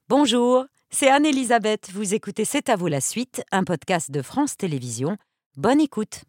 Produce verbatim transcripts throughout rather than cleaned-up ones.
Bonjour, c'est Anne-Elisabeth. Vous écoutez C'est à vous la suite, un podcast de France Télévisions. Bonne écoute.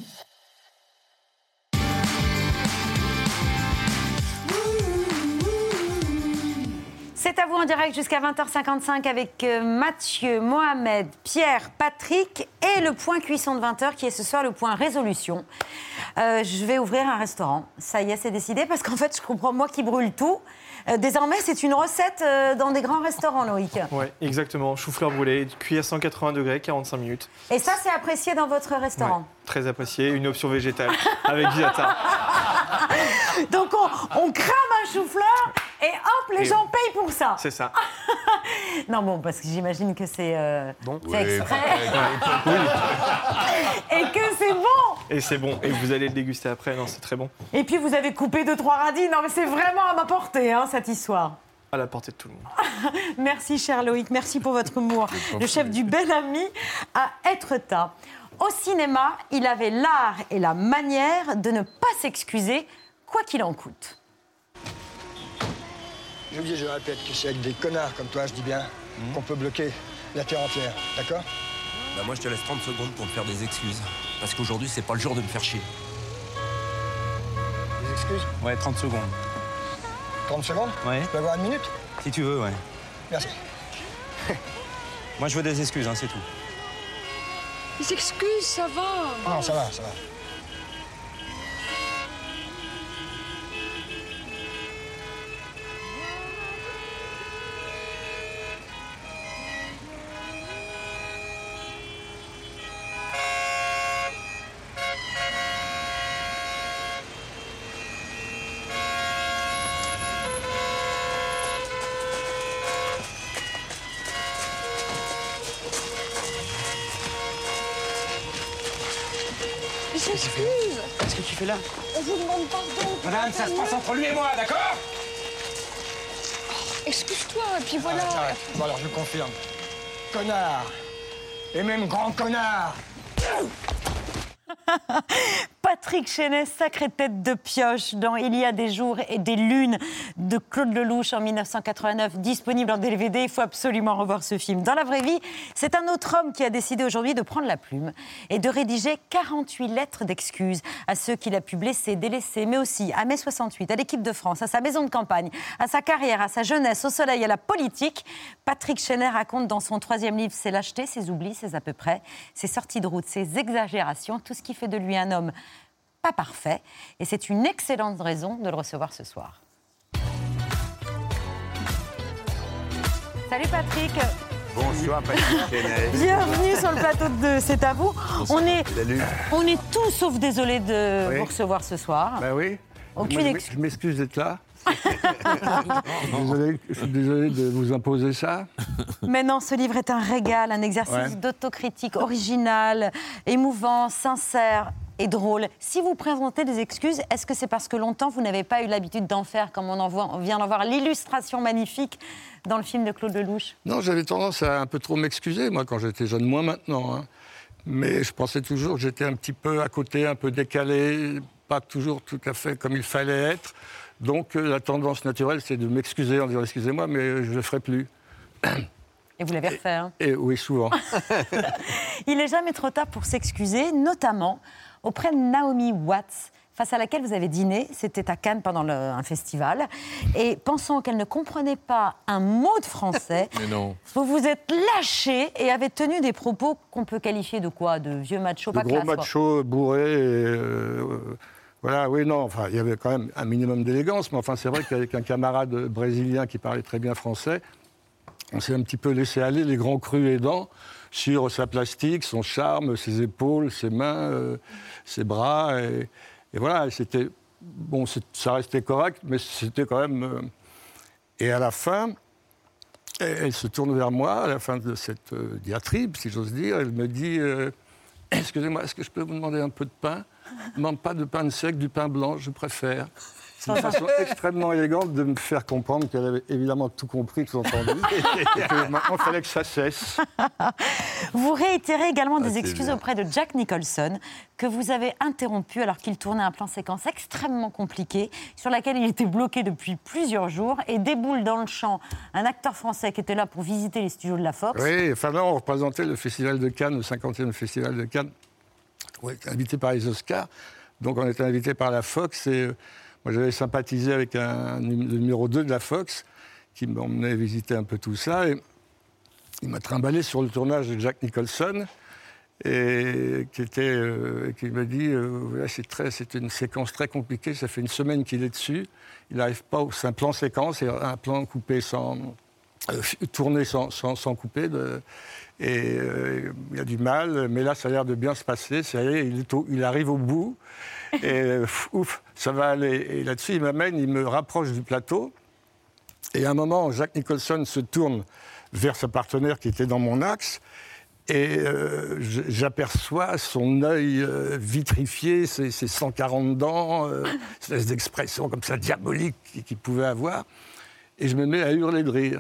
C'est à vous en direct jusqu'à vingt heures cinquante-cinq avec Mathieu, Mohamed, Pierre, Patrick et le point cuisson de vingt heures qui est ce soir le point résolution. Euh, je vais ouvrir un restaurant. Ça y est, c'est décidé parce qu'en fait, je comprends moi qui brûle tout. Euh, désormais, c'est une recette euh, dans des grands restaurants, Loïc. Oui, exactement. Chou-fleur brûlé, cuit à cent quatre-vingts degrés, quarante-cinq minutes. Et ça, c'est apprécié dans votre restaurant? Ouais, très apprécié. Une option végétale avec du tartare. Donc, on, on crame un chou-fleur et hop, les et gens payent pour ça. C'est ça. Non, bon, parce que j'imagine que c'est euh, bon. oui, extrait. Oui. Et que c'est bon. Et c'est bon. Et vous allez le déguster après. Non, c'est très bon. Et puis, vous avez coupé deux, trois radis. Non, mais c'est vraiment à ma portée, hein, cette histoire. À la portée de tout le monde. Merci, cher Loïc. Merci pour votre humour. Le chef du Bel Ami à Étretat. Au cinéma, il avait l'art et la manière de ne pas s'excuser, quoi qu'il en coûte. Je dis, je répète que c'est avec des connards comme toi, je dis bien, mmh. qu'on peut bloquer la terre entière, d'accord? Bah moi, je te laisse trente secondes pour me faire des excuses. Parce qu'aujourd'hui, c'est pas le jour de me faire chier. Des excuses? Ouais, trente secondes. trente secondes? Ouais. Tu peux avoir une minute? Si tu veux, ouais. Merci. Moi, je veux des excuses, hein, c'est tout. Il s'excuse, ça va. Non, ça va, ça va. Il s'excuse. Qu'est-ce que tu fais là? On vous demande pardon. Madame, ça se passe entre lui et moi, d'accord? Oh, excuse-toi, et puis voilà. Arrête, arrête. Bon alors, je confirme. Connard. Et même grand connard. Patrick Chenet, sacrée tête de pioche dans Il y a des jours et des lunes de Claude Lelouch en mille neuf cent quatre-vingt-neuf, disponible en D V D. Il faut absolument revoir ce film. Dans la vraie vie, c'est un autre homme qui a décidé aujourd'hui de prendre la plume et de rédiger quarante-huit lettres d'excuses à ceux qu'il a pu blesser, délaisser, mais aussi à mai soixante-huit, à l'équipe de France, à sa maison de campagne, à sa carrière, à sa jeunesse, au soleil, à la politique. Patrick Chenet raconte dans son troisième livre ses lâchetés, ses oublis, ses à peu près, ses sorties de route, ses exagérations, tout ce qui fait de lui un homme pas parfait, et c'est une excellente raison de le recevoir ce soir. Salut Patrick. Bonsoir Patrick Chenet. Bienvenue sur le plateau de C'est à vous. Bonsoir. On est, Salut. on est tous sauf désolés de Oui. vous recevoir ce soir. Ben oui. Aucune Moi, ex- je m'excuse d'être là. désolé, je suis désolé de vous imposer ça. Mais non, ce livre est un régal, un exercice Ouais. d'autocritique original, émouvant, sincère et drôle. Si vous présentez des excuses, est-ce que c'est parce que longtemps vous n'avez pas eu l'habitude d'en faire, comme on, en voit, on vient d'en voir l'illustration magnifique dans le film de Claude Lelouch? Non, j'avais tendance à un peu trop m'excuser, moi, quand j'étais jeune, moins maintenant. Hein. Mais je pensais toujours que j'étais un petit peu à côté, un peu décalé, pas toujours tout à fait comme il fallait être. Donc euh, la tendance naturelle, c'est de m'excuser en disant « excusez-moi, mais je ne le ferai plus ». Et vous l'avez refait, hein? Et oui, souvent. Il n'est jamais trop tard pour s'excuser, notamment auprès de Naomi Watts, face à laquelle vous avez dîné. C'était à Cannes pendant le, un festival. Et pensant qu'elle ne comprenait pas un mot de français, Mais non. vous vous êtes lâché et avez tenu des propos qu'on peut qualifier de quoi? De vieux macho, De pas gros classe, quoi. machos bourrés. Et, euh, voilà, oui, non, enfin, il y avait quand même un minimum d'élégance. Mais enfin, c'est vrai qu'avec un camarade brésilien qui parlait très bien français, on s'est un petit peu laissé aller, les grands crus aidants, sur sa plastique, son charme, ses épaules, ses mains, euh, ses bras. Et, et voilà, c'était, bon, c'est, ça restait correct, mais c'était quand même... Euh, et à la fin, elle, elle se tourne vers moi, à la fin de cette euh, diatribe, si j'ose dire, elle me dit euh, « Excusez-moi, est-ce que je peux vous demander un peu de pain ? Non, pas de pain de sec, du pain blanc, je préfère. » C'est une façon extrêmement élégante de me faire comprendre qu'elle avait évidemment tout compris, tout entendu, et que maintenant, il fallait que ça cesse. Vous réitérez également Ah, des c'est excuses bien. auprès de Jack Nicholson, que vous avez interrompu alors qu'il tournait un plan séquence extrêmement compliqué, sur laquelle il était bloqué depuis plusieurs jours, et déboule dans le champ un acteur français qui était là pour visiter les studios de la Fox. Oui, enfin là, on représentait le Festival de Cannes, le cinquantième Festival de Cannes. On était invité par les Oscars, donc on était invité par la Fox, et euh, moi j'avais sympathisé avec un, le numéro deux de la Fox, qui m'emmenait visiter un peu tout ça, et il m'a trimballé sur le tournage de Jack Nicholson, et qui, était, euh, qui m'a dit, euh, voilà, c'est, très, c'est une séquence très compliquée, ça fait une semaine qu'il est dessus, il n'arrive pas, c'est un plan séquence, c'est un plan coupé sans... Euh, tourné sans, sans, sans couper, de, et euh, il a du mal, mais là ça a l'air de bien se passer, ça y est, il, est au, il arrive au bout, et euh, ouf, ça va aller. Et là-dessus, il m'amène, il me rapproche du plateau, et à un moment, Jack Nicholson se tourne vers sa partenaire qui était dans mon axe, et euh, j'aperçois son œil euh, vitrifié, ses, ses cent quarante dents, euh, espèce d'expression comme ça diabolique qu'il pouvait avoir, et je me mets à hurler de rire.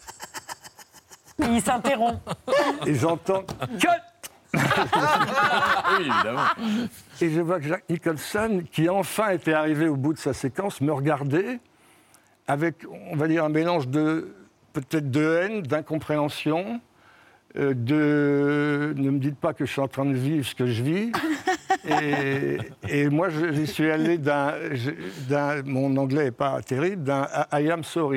Il s'interrompt. Et j'entends « Cut !» Oui, évidemment. Et je vois que Jack Nicholson, qui enfin était arrivé au bout de sa séquence, me regardait avec, on va dire, un mélange de peut-être de haine, d'incompréhension, euh, de « ne me dites pas que je suis en train de vivre ce que je vis ». Et, et moi, je, je suis allé d'un, d'un... Mon anglais n'est pas terrible, d'un « I am sorry ».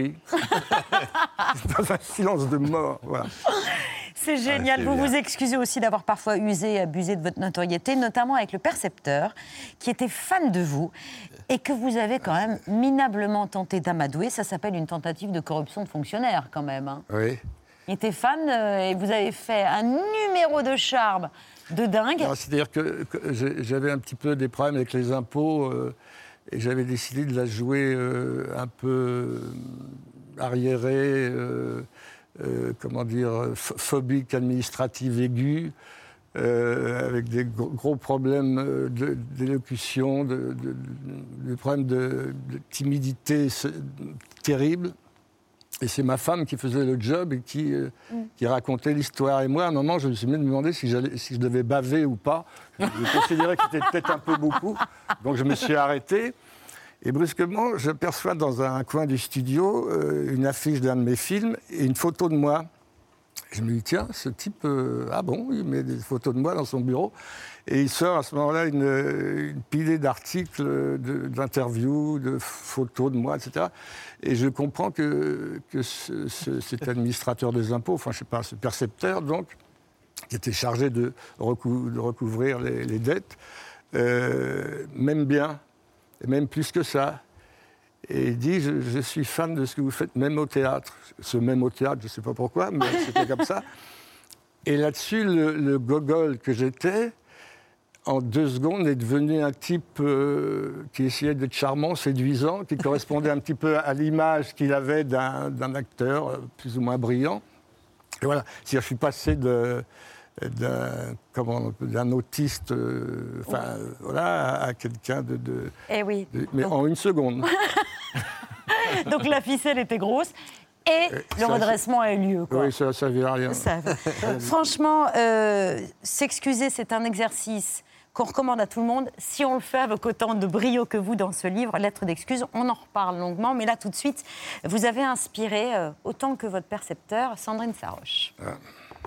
Dans un silence de mort, voilà. C'est génial. Ah, c'est vous bien. vous excusez aussi d'avoir parfois usé et abusé de votre notoriété, notamment avec le percepteur, qui était fan de vous et que vous avez quand même minablement tenté d'amadouer. Ça s'appelle une tentative de corruption de fonctionnaire, quand même. Hein. Oui. Il était fan euh, et vous avez fait un numéro de charme de dingue. Non, c'est-à-dire que, que j'ai- j'avais un petit peu des problèmes avec les impôts euh, et j'avais décidé de la jouer euh, un peu euh, arriérée, euh, euh, comment dire, ph- phobique administrative aiguë, euh, avec des gros, gros problèmes euh, de- d'élocution, de, de, de- des problèmes de, de timidité c'est- terribles. Et c'est ma femme qui faisait le job et qui, euh, qui racontait l'histoire. Et moi, à un moment, je me suis même demandé si, j'allais, si je devais baver ou pas. Je considérais que c'était peut-être un peu beaucoup. Donc je me suis arrêté. Et brusquement, j'aperçois dans un coin du studio euh, une affiche d'un de mes films et une photo de moi. Je me dis, tiens, ce type, euh, ah bon, il met des photos de moi dans son bureau. Et il sort à ce moment-là une, une pilée d'articles, de- d'interviews, de photos de moi, et cetera. Et je comprends que, que ce- ce- cet administrateur des impôts, enfin, je ne sais pas, ce percepteur, donc, qui était chargé de, recou- de recouvrir les, les dettes, euh, m'aime bien, et même plus que ça. Et il dit, je, je suis fan de ce que vous faites, même au théâtre. Ce même au théâtre, je ne sais pas pourquoi, mais c'était comme ça. Et là-dessus, le, le gogol que j'étais, en deux secondes, est devenu un type euh, qui essayait d'être charmant, séduisant, qui correspondait un petit peu à l'image qu'il avait d'un, d'un acteur euh, plus ou moins brillant. Et voilà, c'est-à-dire je suis passé de... D'un, comment, d'un autiste, euh, enfin, euh, voilà, à, à quelqu'un de, de, Eh oui. de- mais en une seconde. Donc la ficelle était grosse et Euh, le ça, redressement a eu lieu. Quoi. Oui, ça ne servait à rien. Ça- Franchement, euh, s'excuser, c'est un exercice qu'on recommande à tout le monde. Si on le fait avec autant de brio que vous dans ce livre, Lettres d'excuses, on en reparle longuement. Mais là, tout de suite, vous avez inspiré, euh, autant que votre percepteur, Sandrine Saroche. Ah.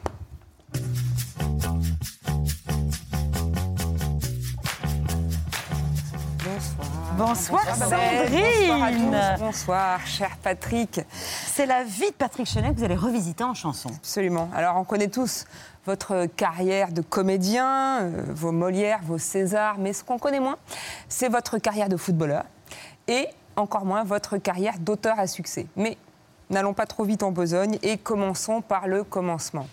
Bonsoir, Sandrine. Bonsoir à tous. Bonsoir, cher Patrick. C'est la vie de Patrick Chenet que vous allez revisiter en chanson. Absolument. Alors, on connaît tous votre carrière de comédien, euh, vos Molières, vos Césars, mais ce qu'on connaît moins, c'est votre carrière de footballeur et encore moins votre carrière d'auteur à succès. Mais n'allons pas trop vite en besogne et commençons par le commencement.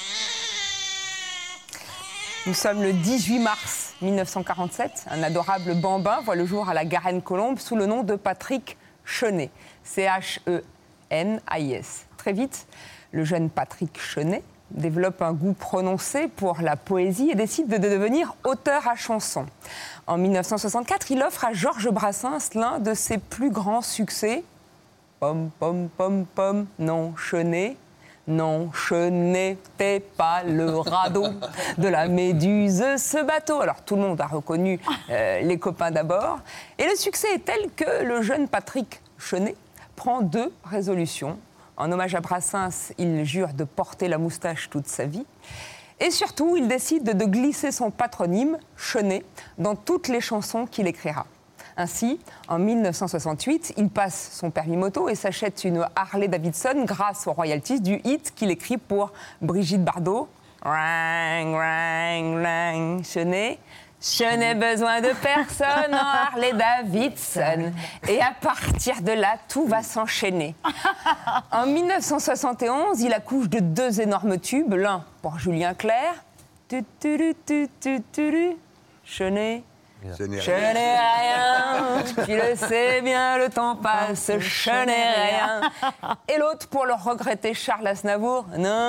Nous sommes le dix-huit mars mille neuf cent quarante-sept. Un adorable bambin voit le jour à la Garenne-Colombe sous le nom de Patrick Chenet. C H E N A I S. Très vite, le jeune Patrick Chenet développe un goût prononcé pour la poésie et décide de devenir auteur à chansons. En mille neuf cent soixante-quatre, il offre à Georges Brassens l'un de ses plus grands succès. Pom, pom, pom, pom, non, chenet. Non, je n'étais pas le radeau de la Méduse, ce bateau. Alors, tout le monde a reconnu euh, les copains d'abord. Et le succès est tel que le jeune Patrick Chenet prend deux résolutions. En hommage à Brassens, il jure de porter la moustache toute sa vie. Et surtout, il décide de glisser son patronyme, Chenet, dans toutes les chansons qu'il écrira. Ainsi, en mille neuf cent soixante-huit, il passe son permis moto et s'achète une Harley Davidson grâce aux royalties du hit qu'il écrit pour Brigitte Bardot. Rang, rang, rang, Chenet. Je n'ai besoin de personne en Harley Davidson. Et à partir de là, tout va s'enchaîner. En mille neuf cent soixante et onze, il accouche de deux énormes tubes. L'un pour Julien Clerc. Tu, tu, tu, tu, tu, tu, Chenet. Je n'ai Je rien. n'ai rien, tu le sais bien, le temps passe, je n'ai rien. Et l'autre pour le regretter Charles Aznavour,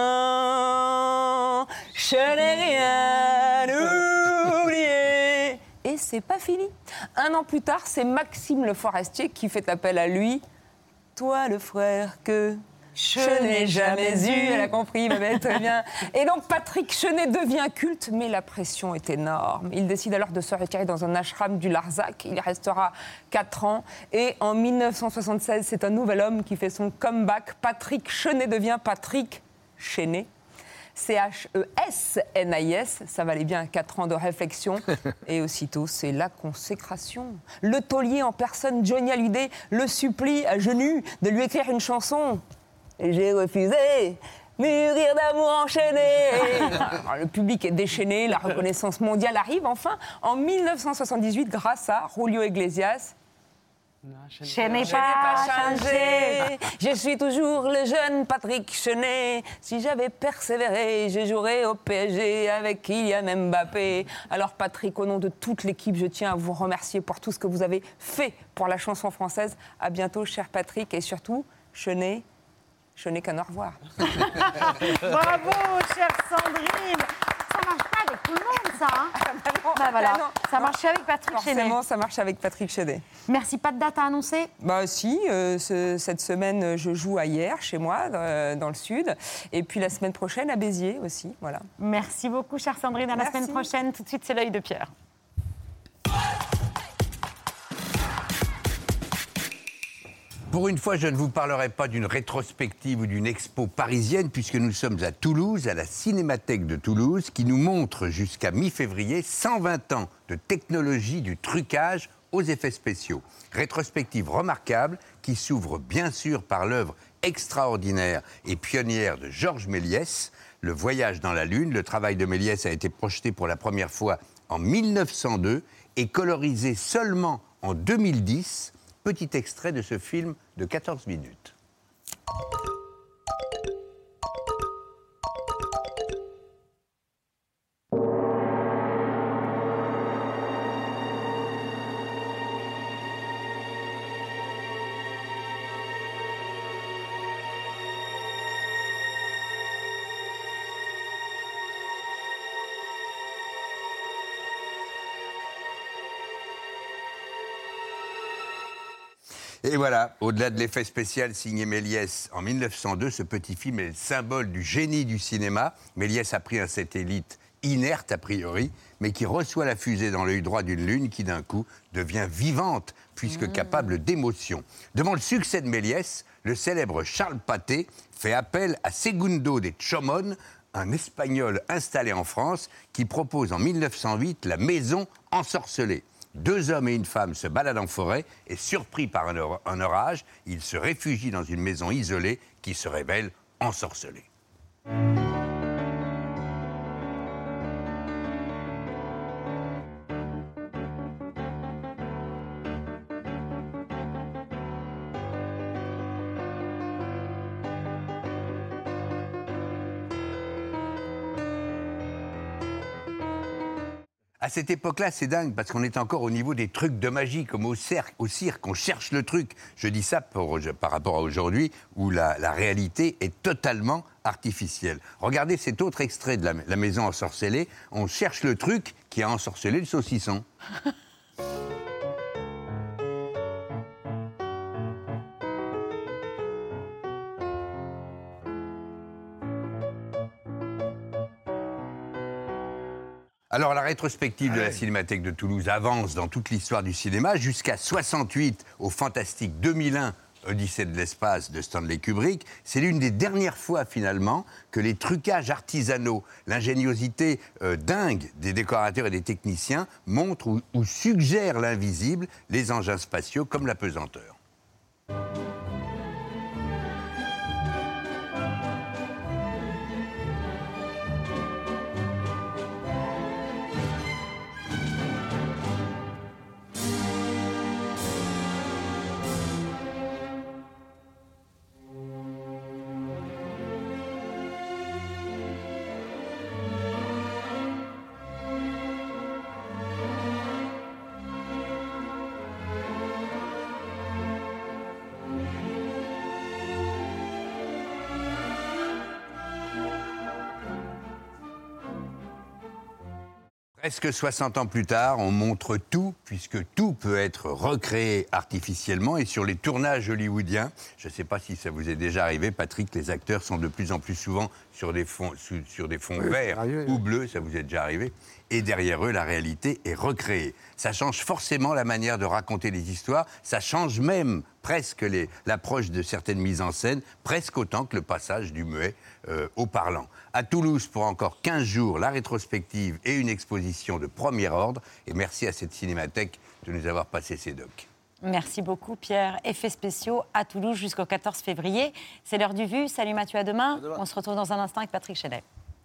non, je n'ai rien oublié. Et c'est pas fini. Un an plus tard, c'est Maxime Le Forestier qui fait appel à lui. Toi, le frère que je n'ai jamais eu. Elle a compris, ma belle, très bien. Et donc, Patrick Chenet devient culte, mais la pression est énorme. Il décide alors de se retirer dans un ashram du Larzac. Il y restera quatre ans. Et en mille neuf cent soixante-seize, c'est un nouvel homme qui fait son comeback. Patrick Chenet devient Patrick Chenet. C H E S N I S, ça valait bien quatre ans de réflexion. Et aussitôt, c'est la consécration. Le taulier en personne, Johnny Hallyday, le supplie à genoux de lui écrire une chanson. Et j'ai refusé, mûrir d'amour enchaîné. Alors, le public est déchaîné, la reconnaissance mondiale arrive enfin en mille neuf cent soixante-dix-huit grâce à Julio Iglesias. Je n'ai Je n'ai pas pas changé. changé, je suis toujours le jeune Patrick Chenet. Si j'avais persévéré, je jouerais au P S G avec Kylian Mbappé. Alors Patrick, au nom de toute l'équipe, je tiens à vous remercier pour tout ce que vous avez fait pour la chanson française. À bientôt, cher Patrick, et surtout, Chenet. Je n'ai qu'un au revoir. Bravo, chère Sandrine. Ça marche pas avec tout le monde, ça. Hein bah voilà, Ah non. ça marche avec Patrick Chenet. Forcément, ça marche avec Patrick Chenet. Merci, pas de date à annoncer? Bah si, euh, ce- cette semaine, je joue à Hyères, chez moi, euh, dans le sud. Et puis la semaine prochaine, à Béziers aussi, voilà. Merci beaucoup, chère Sandrine. À la Merci. semaine prochaine. Tout de suite, c'est l'œil de Pierre. Pour une fois, je ne vous parlerai pas d'une rétrospective ou d'une expo parisienne, puisque nous sommes à Toulouse, à la Cinémathèque de Toulouse, qui nous montre jusqu'à mi-février cent vingt ans de technologie du trucage aux effets spéciaux. Rétrospective remarquable qui s'ouvre bien sûr par l'œuvre extraordinaire et pionnière de Georges Méliès, Le Voyage dans la Lune. Le travail de Méliès a été projeté pour la première fois en mille neuf cent deux et colorisé seulement en deux mille dix. Petit extrait de ce film de quatorze minutes. Et voilà, au-delà de l'effet spécial signé Méliès en mille neuf cent deux, ce petit film est le symbole du génie du cinéma. Méliès a pris un satellite inerte a priori, mais qui reçoit la fusée dans l'œil droit d'une lune qui d'un coup devient vivante, puisque capable d'émotion. Devant le succès de Méliès, le célèbre Charles Pathé fait appel à Segundo de Chomón, un Espagnol installé en France, qui propose en mille neuf cent huit la maison ensorcelée. Deux hommes et une femme se baladent en forêt et, surpris par un, or- un orage, ils se réfugient dans une maison isolée qui se révèle ensorcelée. À cette époque-là, c'est dingue, parce qu'on est encore au niveau des trucs de magie, comme au cirque, au cirque on cherche le truc. Je dis ça pour, par rapport à aujourd'hui, où la, la réalité est totalement artificielle. Regardez cet autre extrait de la, la maison ensorcelée. On cherche le truc qui a ensorcelé le saucisson. Alors, la rétrospective de la Cinémathèque de Toulouse avance dans toute l'histoire du cinéma jusqu'à soixante-huit, au fantastique deux mille un, Odyssée de l'espace de Stanley Kubrick. C'est l'une des dernières fois, finalement, que les trucages artisanaux, l'ingéniosité euh, dingue des décorateurs et des techniciens montrent ou, ou suggèrent l'invisible, les engins spatiaux comme la pesanteur. Presque soixante ans plus tard, on montre tout, puisque tout peut être recréé artificiellement. Et sur les tournages hollywoodiens, je ne sais pas si ça vous est déjà arrivé, Patrick, les acteurs sont de plus en plus souvent sur des fonds, sur, sur des fonds oui, verts arrivé, ou oui. bleus, ça vous est déjà arrivé. Et derrière eux, la réalité est recréée. Ça change forcément la manière de raconter les histoires, ça change même presque les, l'approche de certaines mises en scène, presque autant que le passage du muet euh, au parlant. À Toulouse, pour encore quinze jours, la rétrospective et une exposition de premier ordre. Et merci à cette cinémathèque de nous avoir passé ces docs. Merci beaucoup, Pierre. Effets spéciaux à Toulouse jusqu'au quatorze février. C'est l'heure du vu. Salut Mathieu, à demain. À demain. On se retrouve dans un instant avec Patrick Chenet.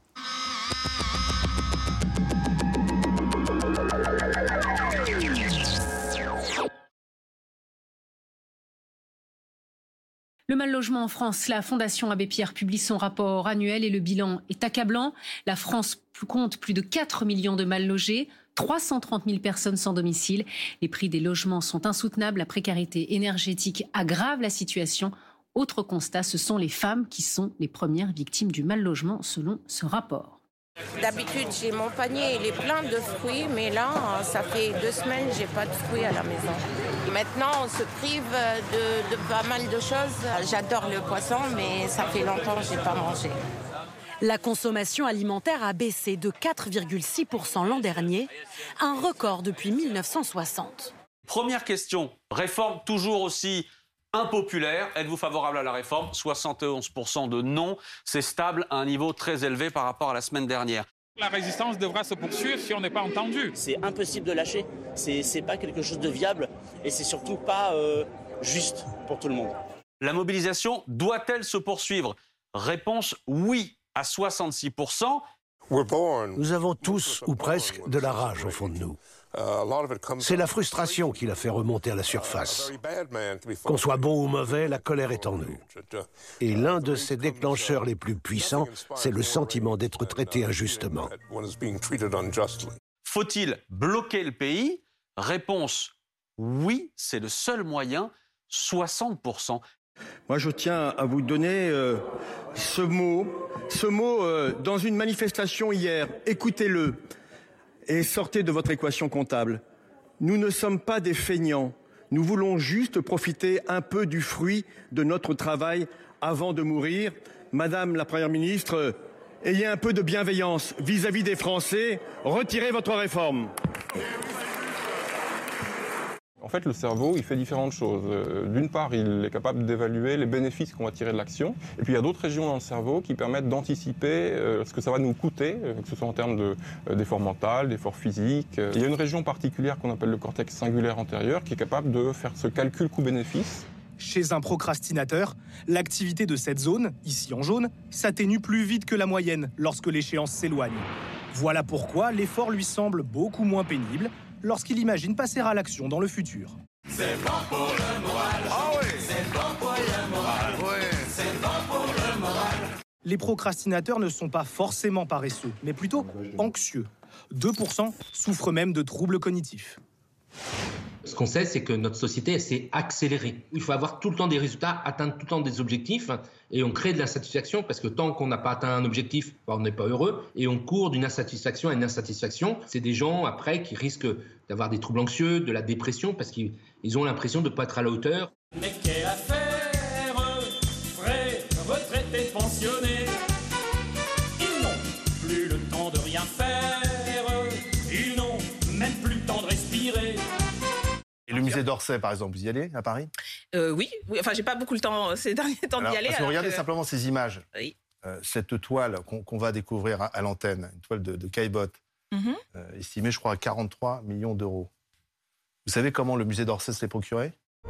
Le mal-logement en France, la Fondation Abbé Pierre publie son rapport annuel et le bilan est accablant. La France compte plus de quatre millions de mal-logés, trois cent trente mille personnes sans domicile. Les prix des logements sont insoutenables, la précarité énergétique aggrave la situation. Autre constat, ce sont les femmes qui sont les premières victimes du mal-logement selon ce rapport. D'habitude, j'ai mon panier, il est plein de fruits, mais là, ça fait deux semaines, j'ai pas de fruits à la maison. Maintenant, on se prive de, de pas mal de choses. J'adore le poisson, mais ça fait longtemps que j'ai pas mangé. La consommation alimentaire a baissé de quatre virgule six pour cent l'an dernier, un record depuis mille neuf cent soixante. Première question, réforme toujours aussi impopulaire. Êtes-vous favorable à la réforme ? soixante et onze pour cent de non. C'est stable à un niveau très élevé par rapport à la semaine dernière. La résistance devra se poursuivre si on n'est pas entendu. C'est impossible de lâcher. C'est, c'est pas quelque chose de viable et c'est surtout pas euh, juste pour tout le monde. La mobilisation doit-elle se poursuivre ? Réponse oui à soixante-six pour cent. Nous avons tous, ou presque, de la rage au fond de nous. C'est la frustration qui l'a fait remonter à la surface. Qu'on soit bon ou mauvais, la colère est en nous. Et l'un de ses déclencheurs les plus puissants, c'est le sentiment d'être traité injustement. Faut-il bloquer le pays ? Réponse oui, c'est le seul moyen, soixante pour cent. Moi, je tiens à vous donner euh, ce mot, ce mot euh, dans une manifestation hier. Écoutez-le et sortez de votre équation comptable. Nous ne sommes pas des feignants. Nous voulons juste profiter un peu du fruit de notre travail avant de mourir. Madame la Première ministre, ayez un peu de bienveillance vis-à-vis des Français. Retirez votre réforme. En fait, le cerveau, il fait différentes choses. D'une part, il est capable d'évaluer les bénéfices qu'on va tirer de l'action. Et puis, il y a d'autres régions dans le cerveau qui permettent d'anticiper ce que ça va nous coûter, que ce soit en termes de, d'effort mental, d'effort physique. Il y a une région particulière qu'on appelle le cortex singulaire antérieur qui est capable de faire ce calcul coût-bénéfice. Chez un procrastinateur, l'activité de cette zone, ici en jaune, s'atténue plus vite que la moyenne lorsque l'échéance s'éloigne. Voilà pourquoi l'effort lui semble beaucoup moins pénible lorsqu'il imagine passer à l'action dans le futur. C'est bon pour le moral. Ah oui. C'est bon pour le moral. Oui. C'est bon pour le moral. Les procrastinateurs ne sont pas forcément paresseux, mais plutôt anxieux. deux pour cent souffrent même de troubles cognitifs. Ce qu'on sait, c'est que notre société, elle s'est accélérée. Il faut avoir tout le temps des résultats, atteindre tout le temps des objectifs, et on crée de l'insatisfaction, parce que tant qu'on n'a pas atteint un objectif, on n'est pas heureux, et on court d'une insatisfaction à une insatisfaction. C'est des gens, après, qui risquent d'avoir des troubles anxieux, de la dépression, parce qu'ils ont l'impression de ne pas être à la hauteur. Mais quelle affaire, frais, retraités, pensionnés, ils n'ont plus le temps de rien faire, ils n'ont même plus le temps de respirer. Et le musée d'Orsay, par exemple, vous y allez à Paris? euh, oui. oui, enfin j'ai pas beaucoup le temps ces derniers temps d'y aller. Parce que regardez que... simplement ces images. Oui. Euh, cette toile qu'on qu'on va découvrir à, à l'antenne, une toile de, de Caillebotte, Mm-hmm. euh, estimée, je crois, à quarante-trois millions d'euros. Vous savez comment le musée d'Orsay se l'est procuré?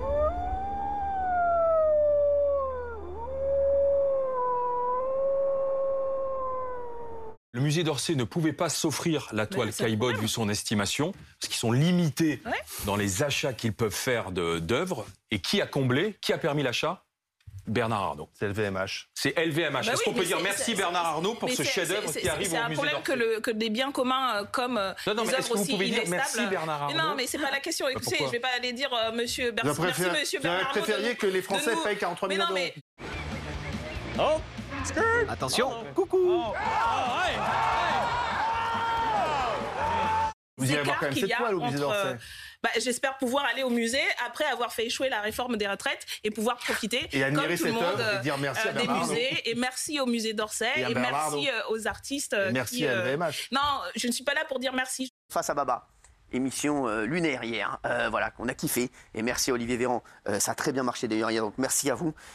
Le musée d'Orsay ne pouvait pas s'offrir la toile Caillebotte vu son estimation, parce qu'ils sont limités ouais. dans les achats qu'ils peuvent faire d'œuvres. Et qui a comblé, qui a permis l'achat? Bernard Arnault. C'est L V M H. C'est L V M H. Bah Est-ce oui, qu'on peut dire est, merci Bernard Arnault pour ce chef-d'œuvre qui arrive au musée d'Orsay? C'est un problème que, le, que des biens communs euh, comme euh, non, non, les œuvres aussi inestables. Merci Bernard Arnault. Non, mais c'est pas la question. Écoutez, je vais pas aller dire euh, Monsieur Bernard. Vous préférez, merci Monsieur Bernard Arnault. Vous préfériez que les Français nous... payent quarante-trois millions d'euros? Mais... Oh, attention. Oh, coucou. Oh, oh, hey. Vous irez voir quand même cette toile au musée d'Orsay. Bah, j'espère pouvoir aller au musée après avoir fait échouer la réforme des retraites et pouvoir profiter et comme tout le monde et dire merci euh, à des musées et merci au musée d'Orsay et, et merci euh, aux artistes. Et merci qui, à L V M H. Euh... Non, je ne suis pas là pour dire merci. Face à Baba, émission euh, lunaire hier, euh, voilà, qu'on a kiffé. Et merci à Olivier Véran, euh, ça a très bien marché d'ailleurs hier, donc merci à vous.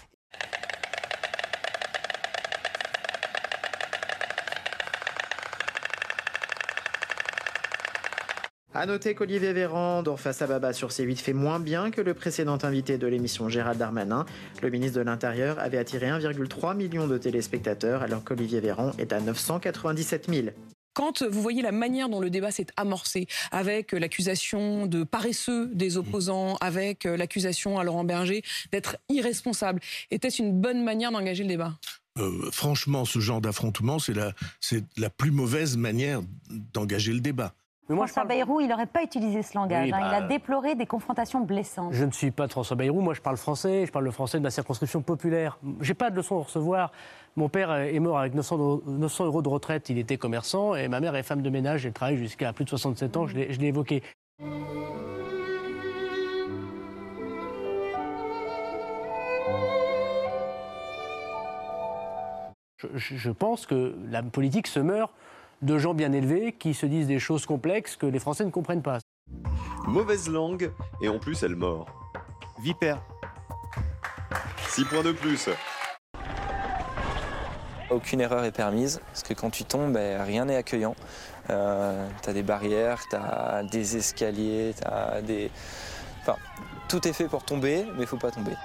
A noter qu'Olivier Véran, dans Face à Baba sur C huit, fait moins bien que le précédent invité de l'émission, Gérald Darmanin. Le ministre de l'Intérieur avait attiré un virgule trois million de téléspectateurs, alors qu'Olivier Véran est à neuf cent quatre-vingt-dix-sept mille. Quand vous voyez la manière dont le débat s'est amorcé, avec l'accusation de paresseux des opposants, avec l'accusation à Laurent Berger d'être irresponsable, était-ce une bonne manière d'engager le débat ? Euh, franchement, ce genre d'affrontement, c'est la, c'est la plus mauvaise manière d'engager le débat. Mais moi, François parle... Bayrou, il n'aurait pas utilisé ce langage. Oui, bah... hein. Il a déploré des confrontations blessantes. Je ne suis pas de François Bayrou. Moi, je parle français. Je parle le français de ma circonscription populaire. Je n'ai pas de leçon à recevoir. Mon père est mort avec neuf cents euros de retraite. Il était commerçant. Et ma mère est femme de ménage. Elle travaille jusqu'à plus de soixante-sept ans. Je l'ai évoqué. Je, je pense que la politique se meurt de gens bien élevés qui se disent des choses complexes que les Français ne comprennent pas. Mauvaise langue, et en plus elle mord. Vipère. six points de plus. Aucune erreur est permise, parce que quand tu tombes, ben, rien n'est accueillant. Euh, t'as des barrières, t'as des escaliers, t'as des... Enfin, tout est fait pour tomber, mais il faut pas tomber.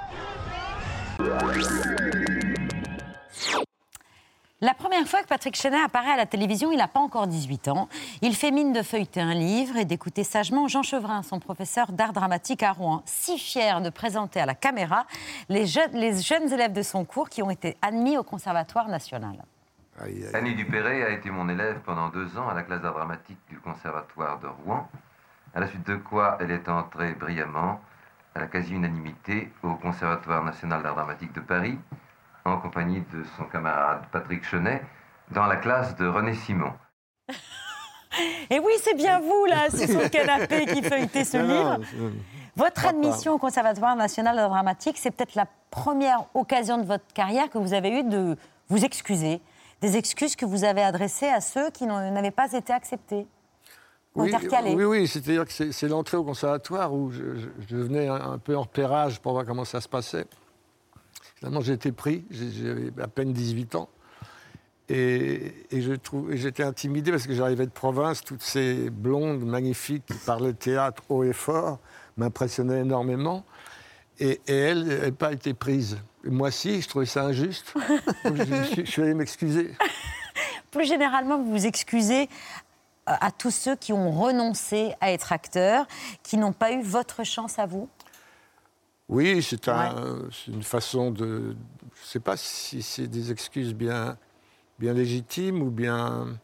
La première fois que Patrick Chenet apparaît à la télévision, il n'a pas encore dix-huit ans. Il fait mine de feuilleter un livre et d'écouter sagement Jean Chevrin, son professeur d'art dramatique à Rouen, si fier de présenter à la caméra les, je les jeunes élèves de son cours qui ont été admis au Conservatoire national. Annie Dupéré a été mon élève pendant deux ans à la classe d'art dramatique du Conservatoire de Rouen, à la suite de quoi elle est entrée brillamment, à la quasi-unanimité, au Conservatoire national d'art dramatique de Paris, en compagnie de son camarade Patrick Chenet, dans la classe de René Simon. Et oui, c'est bien vous, là, c'est sur le canapé qui feuilletez ce non, livre. Non, Votre admission au Conservatoire national d'art dramatique, c'est peut-être la première occasion de votre carrière que vous avez eue de vous excuser, des excuses que vous avez adressées à ceux qui n'avaient pas été acceptés. Oui, oui, oui, c'est-à-dire que c'est l'entrée au conservatoire où je, je, je venais un, un peu en repérage pour voir comment ça se passait. Finalement, j'ai été pris, j'avais à peine dix-huit ans, et, et j'étais intimidé parce que j'arrivais de province, toutes ces blondes magnifiques qui parlaient théâtre haut et fort m'impressionnaient énormément, et, et elles n'avaient pas été prises. Et moi, si, je trouvais ça injuste, donc je, je, je suis allé m'excuser. Plus généralement, vous vous excusez à tous ceux qui ont renoncé à être acteurs, qui n'ont pas eu votre chance à vous ? Oui, c'est un, ouais. une façon de... Je ne sais pas si c'est des excuses bien, bien légitimes ou bien,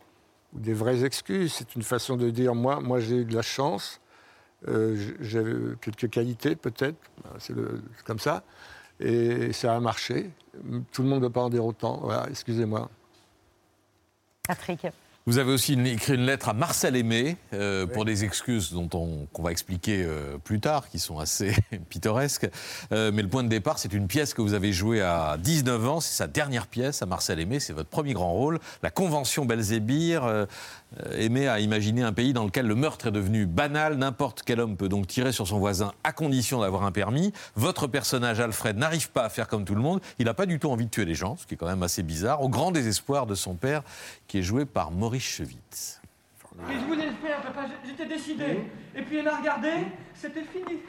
ou des vraies excuses. C'est une façon de dire, moi, moi j'ai eu de la chance, euh, j'ai quelques qualités peut-être, c'est, le, c'est comme ça, et ça a marché. Tout le monde ne peut pas en dire autant, voilà, excusez-moi. Patrick. Vous avez aussi une, écrit une lettre à Marcel Aimé euh, oui. pour des excuses dont on, qu'on va expliquer euh, plus tard, qui sont assez pittoresques. Euh, mais le point de départ, c'est une pièce que vous avez jouée à dix-neuf ans. C'est sa dernière pièce à Marcel Aimé. C'est votre premier grand rôle. La Convention Belzébuth. Euh, Aimé a imaginé un pays dans lequel le meurtre est devenu banal. N'importe quel homme peut donc tirer sur son voisin à condition d'avoir un permis. Votre personnage, Alfred, n'arrive pas à faire comme tout le monde. Il n'a pas du tout envie de tuer les gens, ce qui est quand même assez bizarre, au grand désespoir de son père, qui est joué par Maurice Chevitz. Mais je voulais le faire, papa, j'étais décidé. Mmh. Et puis elle a regardé, c'était fini.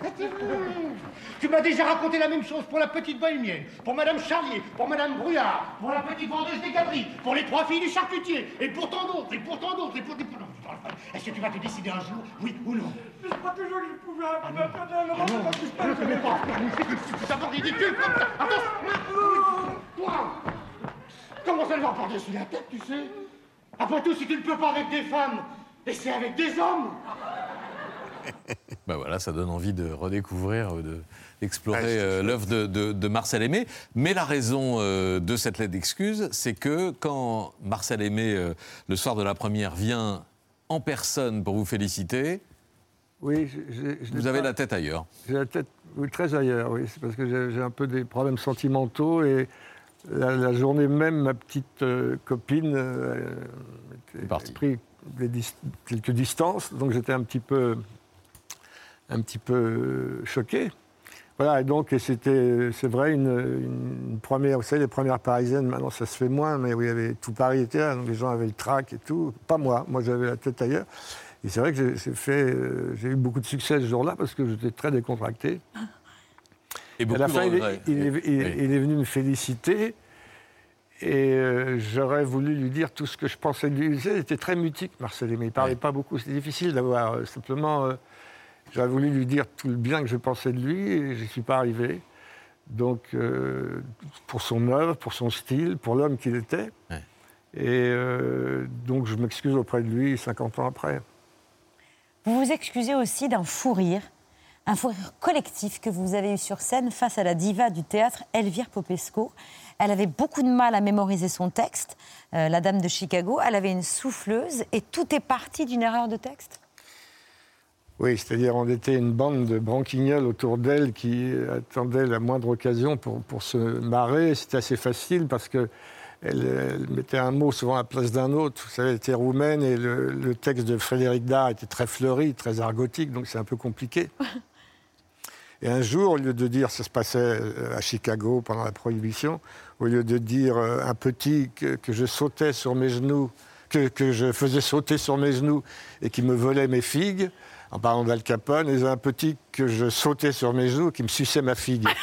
Tu m'as déjà raconté la même chose pour la petite bohémienne, pour Madame Charlier, pour Madame Brouillard, pour la petite vendeuse des galeries, pour les trois filles du charcutier, et pour tant d'autres, et pour tant d'autres, et pour des... Est-ce que tu vas te décider un jour, oui ou non? Mais je crois toujours que je pouvais... Ah non, ah non, ah non, mais pas, c'est d'abord ridicule comme ça. Attends, toi, comment ça le va par-dessus la tête, tu sais? Après tout, si tu ne peux pas avec des femmes, essaie avec des hommes. Ben voilà, ça donne envie de redécouvrir, de, d'explorer euh, l'œuvre de, de, de Marcel Aimé. Mais la raison euh, de cette lettre d'excuse, c'est que quand Marcel Aimé, euh, le soir de la première, vient en personne pour vous féliciter, oui, j'ai, j'ai vous avez pas... la tête ailleurs. J'ai la tête oui, très ailleurs, oui. C'est parce que j'ai, j'ai un peu des problèmes sentimentaux et la, la journée même, ma petite euh, copine euh, était pris des dis- quelques distances, donc j'étais un petit peu... un petit peu choqué. Voilà, et donc et c'était, c'est vrai, une, une première, vous savez, les premières parisiennes, maintenant ça se fait moins, mais où il y avait tout Paris était là, donc les gens avaient le trac et tout. Pas moi, moi j'avais la tête ailleurs. Et c'est vrai que j'ai, j'ai, fait, euh, j'ai eu beaucoup de succès ce jour-là parce que j'étais très décontracté. Et, et à la fin, il est, il, est, il, oui. il est venu me féliciter. Et euh, j'aurais voulu lui dire tout ce que je pensais de lui. Il était très mutique, Marcel Aimé. Il ne parlait oui. pas beaucoup. C'était difficile d'avoir euh, simplement... Euh, J'aurais voulu lui dire tout le bien que je pensais de lui et je n'y suis pas arrivé. Donc, euh, pour son œuvre, pour son style, pour l'homme qu'il était. Ouais. Et euh, donc, je m'excuse auprès de lui cinquante ans après. Vous vous excusez aussi d'un fou rire, un fou rire collectif que vous avez eu sur scène face à la diva du théâtre, Elvire Popesco. Elle avait beaucoup de mal à mémoriser son texte, euh, la Dame de Chicago. Elle avait une souffleuse et tout est parti d'une erreur de texte. Oui, c'est-à-dire on était une bande de branquignoles autour d'elle qui attendaient la moindre occasion pour, pour se marrer. C'était assez facile parce qu'elle elle mettait un mot souvent à la place d'un autre. Vous savez, elle était roumaine et le, le texte de Frédéric Dard était très fleuri, très argotique, donc c'est un peu compliqué. Et un jour, au lieu de dire, ça se passait à Chicago pendant la Prohibition, au lieu de dire un petit que, que je sautais sur mes genoux, que, que je faisais sauter sur mes genoux et qui me volait mes figues, en parlant d'Al Capone, et un petit que je sautais sur mes genoux qui me suçait ma figue. Donc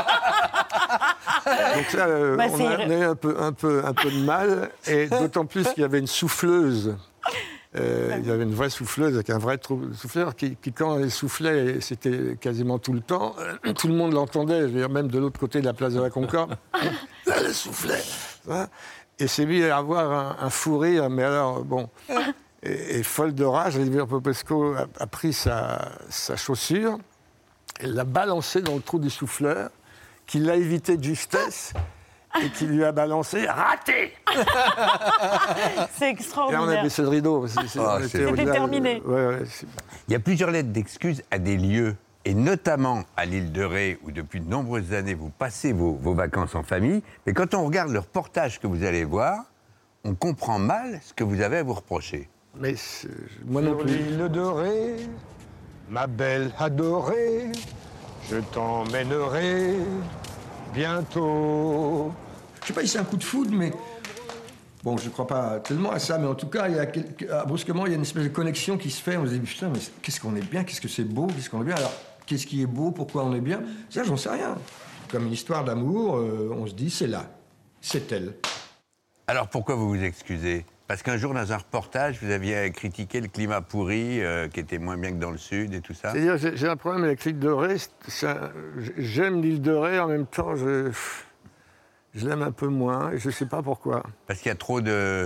là, euh, bah, on a eu un peu, un, peu, un peu de mal, et d'autant plus qu'il y avait une souffleuse. Euh, il y avait une vraie souffleuse avec un vrai trou- souffleur qui, qui, quand elle soufflait, c'était quasiment tout le temps, euh, tout le monde l'entendait, je veux dire, même de l'autre côté de la place de la Concorde. Elle soufflait. Hein, et s'est mis à avoir un, un fou rire, mais alors, bon... Et, et folle de rage, Elvire Popesco a, a pris sa, sa chaussure, elle l'a balancée dans le trou du souffleur, qui l'a évité de justesse et qui lui a balancé « raté !» C'est extraordinaire. Et là, on a baissé le rideau. C'est, c'est, oh, c'est... C'était terminé. Ouais, ouais, c'est... Il y a plusieurs lettres d'excuses à des lieux, et notamment à l'île de Ré, où depuis de nombreuses années, vous passez vos, vos vacances en famille. Mais quand on regarde le reportage que vous allez voir, on comprend mal ce que vous avez à vous reprocher. Mais moi non plus. Sur l'île de Ré, ma belle adorée, je t'emmènerai bientôt. Je sais pas si c'est un coup de foudre, mais bon, je crois pas tellement à ça, mais en tout cas, il y a quelque... brusquement, il y a une espèce de connexion qui se fait. On se dit putain, mais qu'est-ce qu'on est bien, qu'est-ce que c'est beau, qu'est-ce qu'on est bien. Alors, qu'est-ce qui est beau, pourquoi on est bien? Ça, j'en sais rien. Comme une histoire d'amour, euh, on se dit c'est là, c'est elle. Alors pourquoi vous vous excusez? Parce qu'un jour, dans un reportage, vous aviez critiqué le climat pourri, euh, qui était moins bien que dans le Sud et tout ça. C'est-à-dire, j'ai, j'ai un problème avec l'île de Ré. Un, j'aime l'île de Ré, en même temps, je, je l'aime un peu moins, et je ne sais pas pourquoi. Parce qu'il y a trop de,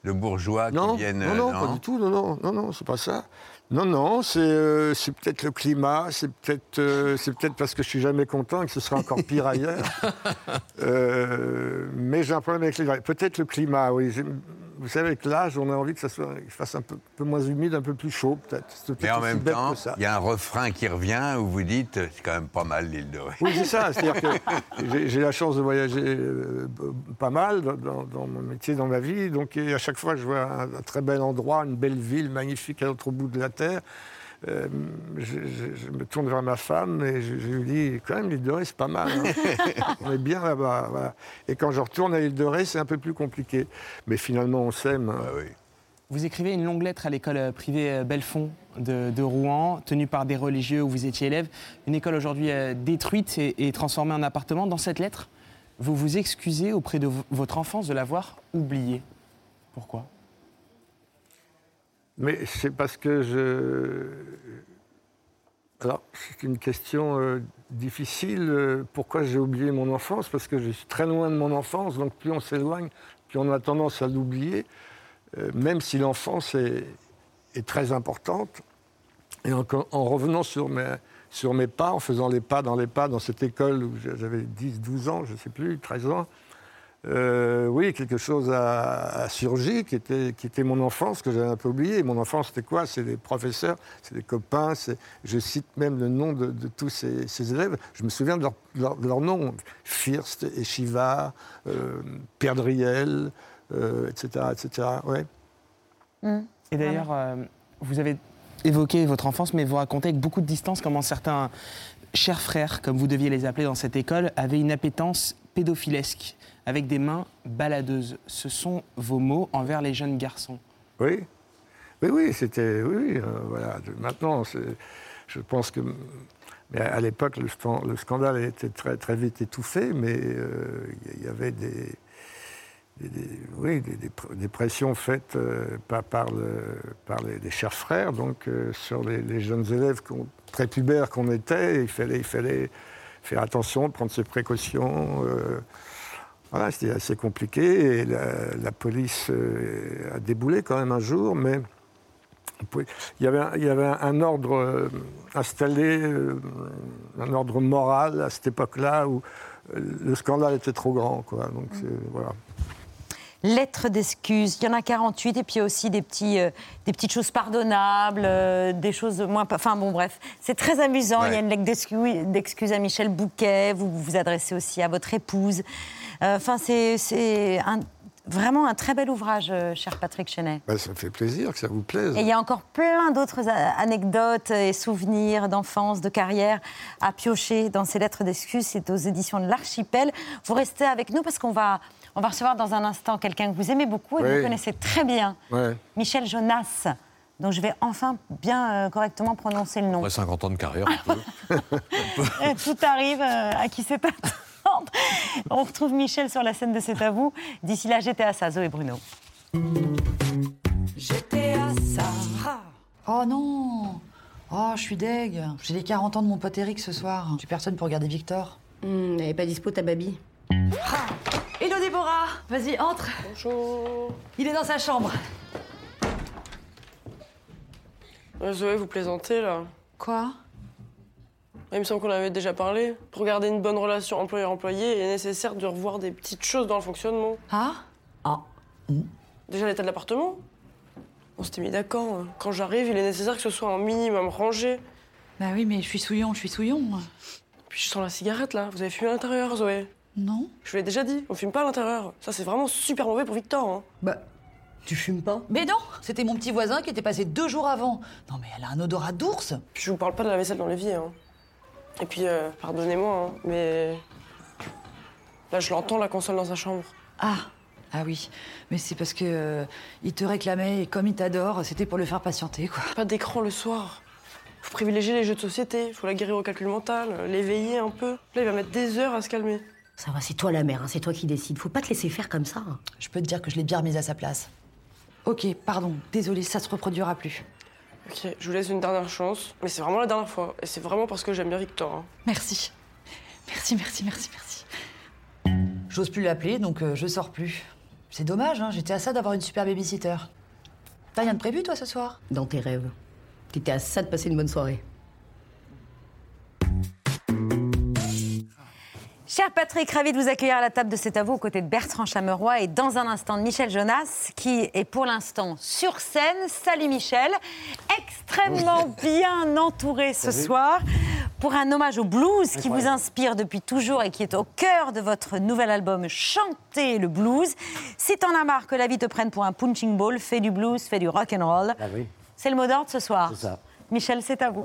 de bourgeois non, qui viennent... Non, non, non, pas du tout, non, non, non, non, c'est pas ça. Non, non, c'est euh, c'est peut-être le climat, c'est peut-être euh, c'est peut-être parce que je suis jamais content et que ce sera encore pire ailleurs. Euh, mais j'ai un problème avec les... Peut-être le climat, oui. Vous savez, avec l'âge, on a envie que ça soit, qu'il fasse un peu, un peu moins humide, un peu plus chaud, peut-être. C'est peut-être Mais en aussi même bête temps, que ça. il y a un refrain qui revient où vous dites « c'est quand même pas mal l'île de Ré ». Oui, c'est ça. C'est-à-dire que j'ai, j'ai la chance de voyager euh, pas mal dans, dans, dans mon métier, dans ma vie. Donc, et à chaque fois, je vois un, un très bel endroit, une belle ville magnifique à l'autre bout de la Terre. Euh, je, je, je me tourne vers ma femme et je, je lui dis, quand même, l'île de Ré, c'est pas mal. Hein. On est bien là-bas. Voilà. Et quand je retourne à l'île de Ré, c'est un peu plus compliqué. Mais finalement, on s'aime. Ah, oui. Vous écrivez une longue lettre à l'école privée Belfond de, de Rouen, tenue par des religieux où vous étiez élève. Une école aujourd'hui détruite et, et transformée en appartement. Dans cette lettre, vous vous excusez auprès de v- votre enfance de l'avoir oubliée. Pourquoi ? Mais c'est parce que je... Alors, c'est une question euh, difficile. Pourquoi j'ai oublié mon enfance ? Parce que je suis très loin de mon enfance, donc plus on s'éloigne, plus on a tendance à l'oublier, euh, même si l'enfance est, est très importante. Et en, en revenant sur mes, sur mes pas, en faisant les pas dans les pas dans cette école où j'avais dix, douze ans, je ne sais plus, treize ans, Euh, oui, quelque chose a, a surgi qui était, qui était mon enfance, que j'avais un peu oublié. Mon enfance, c'était quoi ? C'est des professeurs, c'est des copains. C'est, je cite même le nom de, de tous ces, ces élèves. Je me souviens de leurs leur, leur noms. First, Échivard, euh, Perdriel, euh, et cetera, et cetera. Ouais. Mmh. Et d'ailleurs, euh, vous avez évoqué votre enfance, mais vous racontez avec beaucoup de distance comment certains chers frères, comme vous deviez les appeler dans cette école, avaient une appétence pédophilesque, avec des mains baladeuses. Ce sont vos mots envers les jeunes garçons. Oui, oui, oui, c'était... Oui, oui euh, voilà. Maintenant, c'est, je pense que... Mais à l'époque, le, le scandale était très, très vite étouffé, mais il euh, y avait des... des, des oui, des, des, des pressions faites euh, par, par, le, par les, les chers frères, donc euh, sur les, les jeunes élèves prépubères qu'on était. Il fallait, il fallait faire attention, prendre ses précautions... Euh, Voilà, c'était assez compliqué et la, la police euh, a déboulé quand même un jour, mais il y avait un, il y avait un ordre euh, installé, euh, un ordre moral à cette époque-là où euh, le scandale était trop grand, quoi. Donc c'est, voilà. Lettres d'excuses, il y en a quarante-huit, et puis il y a aussi des, petits, euh, des petites choses pardonnables, euh, des choses moins... Enfin bon, bref, c'est très amusant. Ouais. Il y a une lettre d'excuses, d'excuses à Michel Bouquet, vous vous adressez aussi à votre épouse. Enfin, euh, c'est, c'est un, vraiment un très bel ouvrage, euh, cher Patrick Chenet. Ben, ça me fait plaisir que ça vous plaise. Et il y a encore plein d'autres anecdotes et souvenirs d'enfance, de carrière à piocher dans ces lettres d'excuses. C'est aux éditions de l'Archipel. Vous restez avec nous parce qu'on va... On va recevoir dans un instant quelqu'un que vous aimez beaucoup et oui. que vous connaissez très bien, ouais. Michel Jonas. Donc je vais enfin bien euh, correctement prononcer le nom. Après cinquante ans de carrière, on peut. Tout arrive euh, à qui c'est attendre. On retrouve Michel sur la scène de C'est à vous. D'ici là, j'étais à ça, Zoé Bruno. J'étais à ça. Oh non. Oh, je suis deg. J'ai les quarante ans de mon pote Eric ce soir. J'ai personne pour regarder Victor. Mmh, elle est pas dispo, ta baby. Ah. Hello Déborah, vas-y, entre. Bonjour. Il est dans sa chambre. Ouais, Zoé, vous plaisantez, là. Quoi ? Il me semble qu'on avait déjà parlé. Pour garder une bonne relation employeur-employé, il est nécessaire de revoir des petites choses dans le fonctionnement. Ah ? Ah. Mmh. Déjà l'état de l'appartement. On s'était mis d'accord. Quand j'arrive, il est nécessaire que ce soit un minimum rangé. Bah oui, mais je suis souillon, je suis souillon. Puis je sens la cigarette, là. Vous avez fumé à l'intérieur, Zoé ? Non. Je vous l'ai déjà dit, on fume pas à l'intérieur. Ça, c'est vraiment super mauvais pour Victor. Hein. Bah, tu fumes pas ? Mais non, c'était mon petit voisin qui était passé deux jours avant. Non, mais elle a un odorat d'ours. Puis je vous parle pas de la vaisselle dans l'évier. Hein. Et puis, euh, pardonnez-moi, hein, mais... Là, je l'entends, la console dans sa chambre. Ah, ah oui. Mais c'est parce que euh, il te réclamait et comme il t'adore, c'était pour le faire patienter, quoi. Pas d'écran le soir. Faut privilégier les jeux de société, faut la guérir au calcul mental, l'éveiller un peu. Là, il va mettre des heures à se calmer. Ça va, c'est toi la mère, hein, c'est toi qui décides. Faut pas te laisser faire comme ça. Je peux te dire que je l'ai bien remise à sa place. Ok, pardon, désolée, ça se reproduira plus. Ok, je vous laisse une dernière chance, mais c'est vraiment la dernière fois. Et c'est vraiment parce que j'aime bien Victor. Hein. Merci. Merci, merci, merci, merci. J'ose plus l'appeler, donc euh, je sors plus. C'est dommage, hein, j'étais à ça d'avoir une super babysitter. T'as rien de prévu, toi, ce soir? Dans tes rêves. T'étais à ça de passer une bonne soirée. Cher Patrick, ravi de vous accueillir à la table de C'est à vous aux côtés de Bertrand Chameroy et dans un instant de Michel Jonas qui est pour l'instant sur scène. Salut Michel, extrêmement bien entouré ce Salut. soir pour un hommage au blues qui vous inspire depuis toujours et qui est au cœur de votre nouvel album Chanter le blues. Si t'en as marre que la vie te prenne pour un punching ball, fais du blues, fais du rock and roll. Ah oui. C'est le mot d'ordre ce soir. C'est ça. Michel, c'est à vous.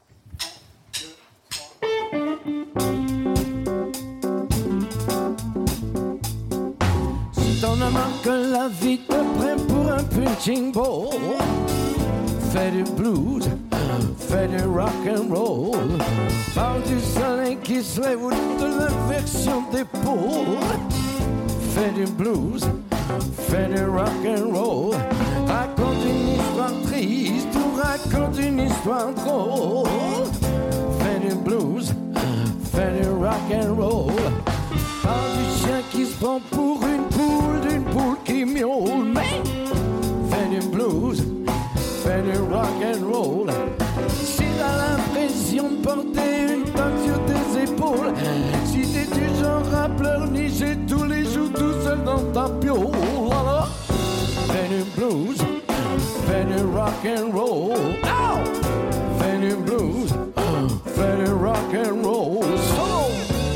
T'en as marre que la vie te prenne pour un punching ball. Fais du blues, fais du rock and roll. Parle du soleil qui se lève ou de l'inversion d'épaule. Fais du blues, fais du rock and roll. Raconte une histoire triste ou raconte une histoire drôle. Fais du blues, fais du rock and roll. Parle du chien qui se prend pour une poule, d'une poule qui miaule. Mais fais du blues, fais du rock and roll. Si t'as l'impression de porter une tonne sur tes épaules, si t'es du genre à pleurnicher tous les jours tout seul dans ta piole, alors fais du blues, fais du rock and roll. Oh! Fais du blues, fais du rock and roll. So!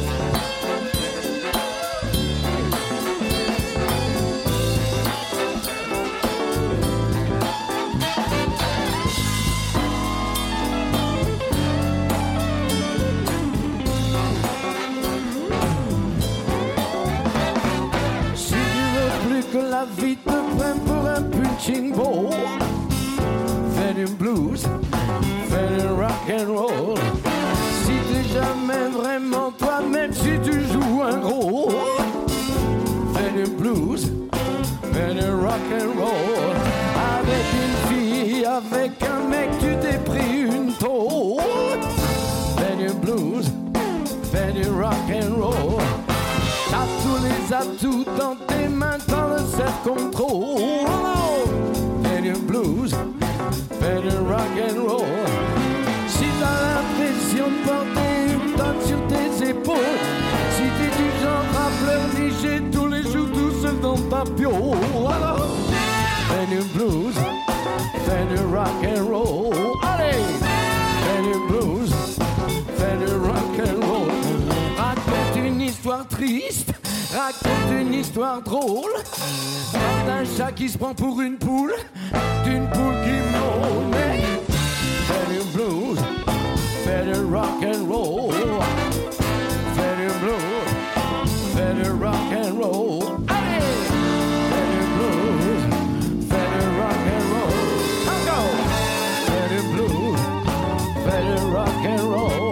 Que la vie te prenne pour un punching ball. Fais du blues, fais du rock and roll. Si t'es jamais vraiment toi-même, si tu joues un rôle. Fais du blues, fais du rock and roll. Avec une fille, avec un mec, tu t'es pris une tôle. Fais du blues, fais du rock and roll. T'as tous les atouts dans tes mains, dans le self-control. Fais du blues, fais du rock and roll. Si t'as l'impression de porter une tonne sur tes épaules, si t'es du genre à pleurnicher tous les jours tout seul dans ta piole, alors fais du blues, fais du rock and roll. Allez, fais du blues, fais du rock and roll. Raconte une histoire triste, raconte une histoire drôle. Parle d'un chat qui se prend pour une poule, d'une poule qui miaule. Mais fais du blues, fais du rock and roll. Fais du blues, fais du rock and roll. Allez, fais du blues, fais du rock and roll. Encore, fais du blues, fais du rock and roll.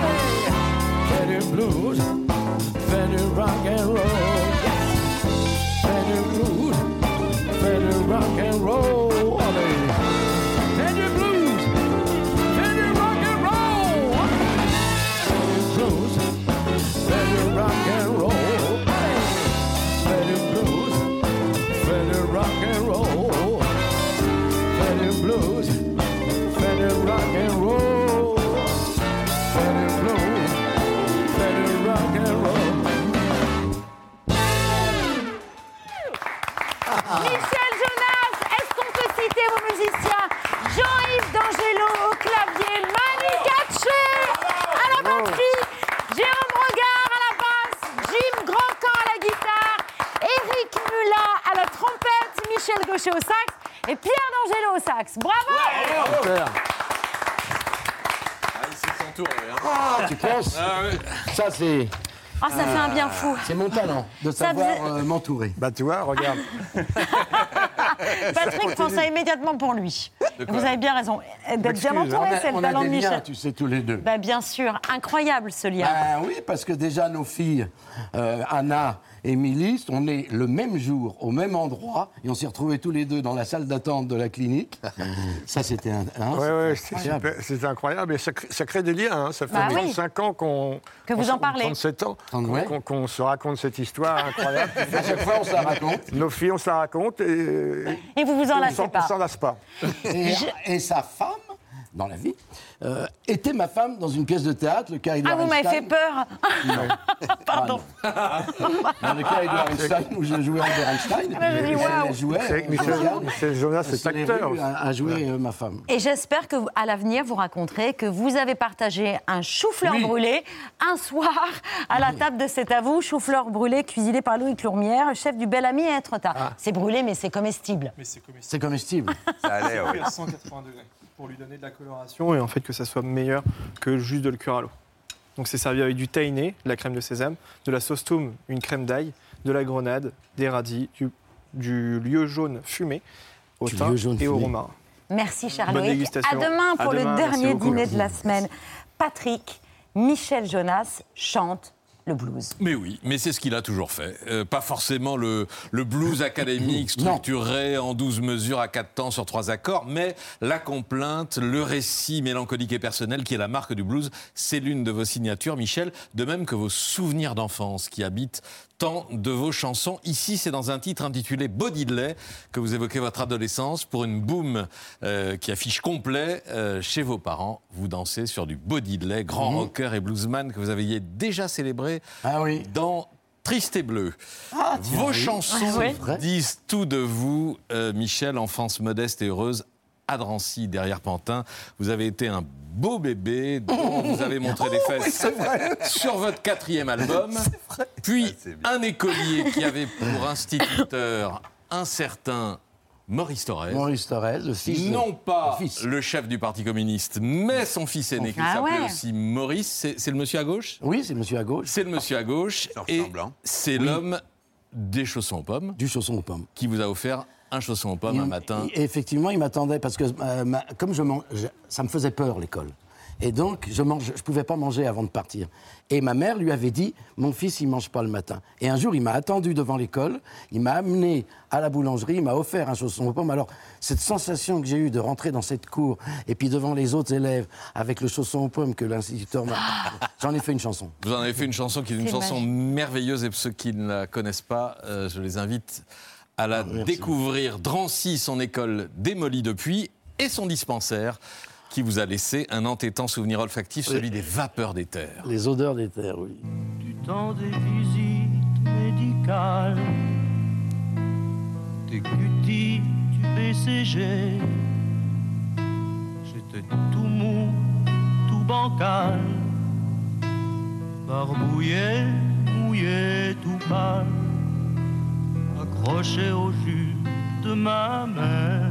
Fais du blues, fais du rock and roll. Fais du blues, fais du rock and roll. Fais du blues, fais du rock and roll. Fais du blues, fais du rock and roll. Fais du blues, fais du rock and roll. Fais du blues, fais du rock and roll. Fais du blues, fais du rock and roll. Michel Jonas, est-ce qu'on peut citer vos musiciens? Jean-Yves D'Angelo au clavier, Manu Katché à la batterie, Jérôme Regard à la basse, Jim Grandcamp à la guitare, Éric Mulat à la trompette, Michel Gaucher au sax et Pierre D'Angelo au sax. Bravo! Ah, il s'est entouré, hein. Ah, tu penses Ah, oui. Ça, c'est... Ah, ça fait un bien fou. C'est mon talent, de Ça savoir faisait- euh, m'entourer. Bah, tu vois, regarde. Patrick pensa immédiatement pour lui. De quoi Vous avez bien raison. D'être bien Excuse, entouré, on a- c'est le on a talent de des liens, Michel. tu sais, tous les deux. Bah, bien sûr, incroyable ce lien. Ben oui, parce que déjà nos filles, euh, Anna Émilie, on est le même jour, au même endroit, et on s'est retrouvés tous les deux dans la salle d'attente de la clinique. Ça, c'était un... Hein, ouais, ouais, c'était incroyable. C'était incroyable, et ça, ça crée des liens. Hein. Ça fait bah trente-cinq oui. ans qu'on... Que vous en parlez. trente-sept ans ouais. qu'on, qu'on se raconte cette histoire incroyable. À chaque fois, on se la raconte. Nos filles, on se la raconte, et... Et vous vous en lassez pas. On s'en lasse pas. Et, et sa femme, dans la vie, euh, était ma femme dans une pièce de théâtre, le cas Edouard Ah, vous m'avez fait peur. Pardon. Ah, dans le cas Edouard Einstein, où je jouais Albert Einstein, ah, je dis, wow. elle jouait. C'est Michel, Michel Jonas, c'est acteur. A, a joué euh, ma femme. Et j'espère qu'à l'avenir, vous raconterez que vous avez partagé un chou-fleur oui. brûlé un soir à la table de C'est à vous, chou-fleur brûlé cuisiné par Louis Clourmière, chef du Bel Ami à Etretat. Ah. C'est brûlé, mais c'est comestible. Mais c'est comestible. C'est comestible. Ça allait, oui. À cent quatre-vingts degrés. Pour lui donner de la coloration et en fait que ça soit meilleur que juste de le cuire à l'eau. Donc c'est servi avec du tahini, de la crème de sésame, de la sauce toum, une crème d'ail, de la grenade, des radis, du, du lieu jaune fumé au du thym et fumé. au romarin. Merci Charlotte. À demain pour à le demain, dernier dîner de la semaine. Patrick, Michel Jonas chante le blues. Mais oui, mais c'est ce qu'il a toujours fait. Euh, pas forcément le, le blues académique structuré en douze mesures à quatre temps sur trois accords, mais la complainte, le récit mélancolique et personnel qui est la marque du blues, c'est l'une de vos signatures, Michel, de même que vos souvenirs d'enfance qui habitent tant de vos chansons. Ici, c'est dans un titre intitulé Bodidley que vous évoquez votre adolescence pour une boum euh, qui affiche complet euh, chez vos parents. Vous dansez sur du Bodidley, grand mmh. rocker et bluesman que vous aviez déjà célébré ah oui. dans Triste et Bleu. Ah, tiens, vos oui. chansons ah, oui. disent tout de vous, euh, Michel, enfance modeste et heureuse à Drancy, derrière Pantin. Vous avez été un beau bébé dont vous avez montré oh, les fesses oui, sur votre quatrième album. Puis ah, un écolier qui avait pour instituteur un certain Maurice Thorez. Maurice Thorez, le fils. Non pas le, fils. le chef du Parti communiste, mais son fils aîné, qui ah s'appelait ouais. aussi Maurice. C'est, c'est le monsieur à gauche ? Oui, c'est le monsieur à gauche. C'est le monsieur à gauche. Et c'est oui. l'homme des chaussons aux pommes. Du chausson aux pommes. Qui vous a offert un chausson aux pommes et, un matin. Et effectivement, il m'attendait parce que euh, ma, comme je mange, je, ça me faisait peur l'école. Et donc, je ne je pouvais pas manger avant de partir. Et ma mère lui avait dit, mon fils, il ne mange pas le matin. Et un jour, il m'a attendu devant l'école, il m'a amené à la boulangerie, il m'a offert un chausson aux pommes. Alors, cette sensation que j'ai eue de rentrer dans cette cour, et puis devant les autres élèves, avec le chausson aux pommes que l'instituteur m'a... J'en ai fait une chanson. Vous en avez fait une chanson qui est une C'est chanson magique. merveilleuse, et pour ceux qui ne la connaissent pas, euh, je les invite à la ah, découvrir. Drancy, son école démolie depuis, et son dispensaire, qui vous a laissé un entêtant souvenir olfactif, celui oui. des vapeurs d'éther. Les odeurs d'éther, oui. Du temps des visites médicales, des cutis du B C G, j'étais tout mou, tout bancal, barbouillé, mouillé, tout pâle, accroché au jus de ma mère.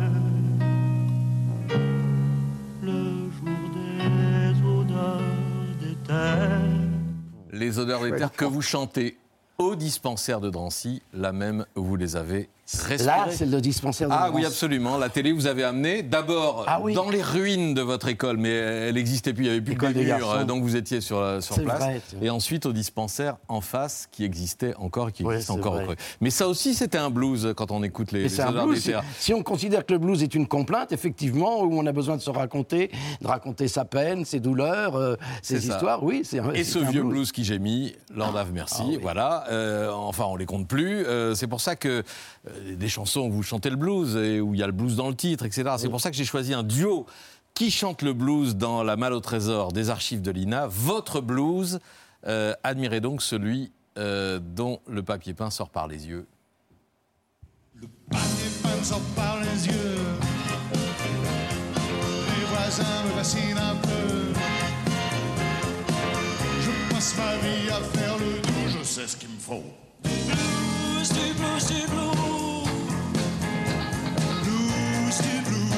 Les odeurs d'éther que vous chantez au dispensaire de Drancy, là même vous les avez respirées. Là, c'est le dispensaire de Ah Drancy. oui, absolument. La télé vous avez amené d'abord ah, oui. dans les ruines de votre école, mais elle n'existait plus, il n'y avait plus que des murs, donc vous étiez sur, sur place. Vrai, et ensuite au dispensaire en face, qui existait encore, qui existe oui, encore. Mais ça aussi, c'était un blues quand on écoute les, les odeurs d'éther. Si on considère que le blues est une complainte, effectivement, où on a besoin de se raconter, de raconter sa peine, ses douleurs, euh, ses histoires, oui. C'est un, et c'est ce un vieux blues, blues qui gémit, Lord Have Mercy, ah, oui. voilà. Euh, enfin, on les compte plus. Euh, c'est pour ça que euh, des chansons où vous chantez le blues et où il y a le blues dans le titre, et cetera. Oui. C'est pour ça que j'ai choisi un duo qui chante le blues dans La Malle au trésor des archives de l'I N A. Votre blues, euh, admirez donc celui euh, dont le papier peint sort par les yeux. Le papier peint sort par les yeux. Les voisins me fascinent un peu. Je passe ma vie à faire le doux, je sais ce qu'il me faut. Blues, du blues, du blues. Blues, du blues.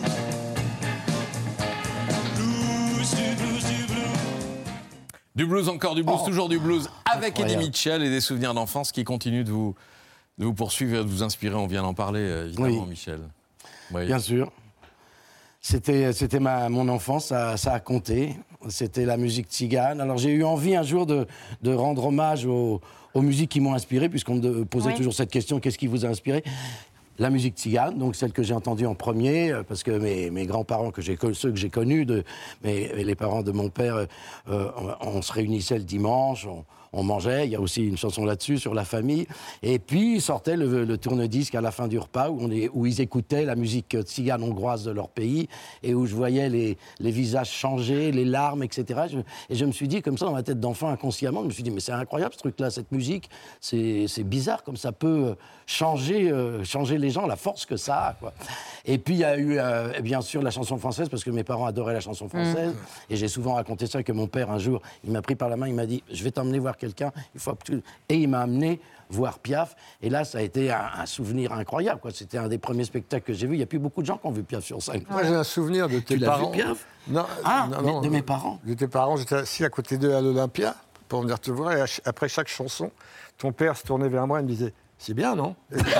Blues, du blues, du blues. Du blues, encore du blues, oh. toujours du blues, avec Incroyable. Eddie Mitchell et des souvenirs d'enfance qui continuent de vous, de vous poursuivre et de vous inspirer. On vient d'en parler, évidemment, oui. Michel. Oui. Bien sûr. C'était, c'était ma, mon enfance, ça, ça a compté. C'était la musique tzigane. Alors j'ai eu envie un jour de, de rendre hommage aux, aux musiques qui m'ont inspiré, puisqu'on me posait Oui. toujours cette question, qu'est-ce qui vous a inspiré ? La musique tzigane, donc celle que j'ai entendue en premier, euh, parce que mes, mes grands-parents, que j'ai, ceux que j'ai connus, de, mes, les parents de mon père, euh, on, on se réunissait le dimanche, on, on mangeait, il y a aussi une chanson là-dessus, sur la famille, et puis sortait le, le tourne-disque à la fin du repas, où, on est, où ils écoutaient la musique tzigane hongroise de leur pays, et où je voyais les, les visages changer, les larmes, et cetera. Je, et je me suis dit, comme ça, dans ma tête d'enfant, inconsciemment, je me suis dit, mais c'est incroyable ce truc-là, cette musique, c'est, c'est bizarre, comme ça peut changer, euh, changer les gens, la force que ça a, quoi. Et puis il y a eu euh, bien sûr la chanson française, parce que mes parents adoraient la chanson française, mmh. et j'ai souvent raconté ça, que mon père un jour, il m'a pris par la main, il m'a dit, je vais t'emmener voir quelqu'un, il faut absolument... Et il m'a amené voir Piaf, et là ça a été un, un souvenir incroyable, quoi. C'était un des premiers spectacles que j'ai vu, il n'y a plus beaucoup de gens qui ont vu Piaf sur scène. Moi j'ai un souvenir de tes Tu l'as parents. vu, Piaf ? Non, Ah, non, de- non, de mes parents. De tes parents, j'étais assis à côté d'eux à l'Olympia pour venir te voir, et à ch- après chaque chanson, ton père se tournait vers moi et me disait, c'est bien, non?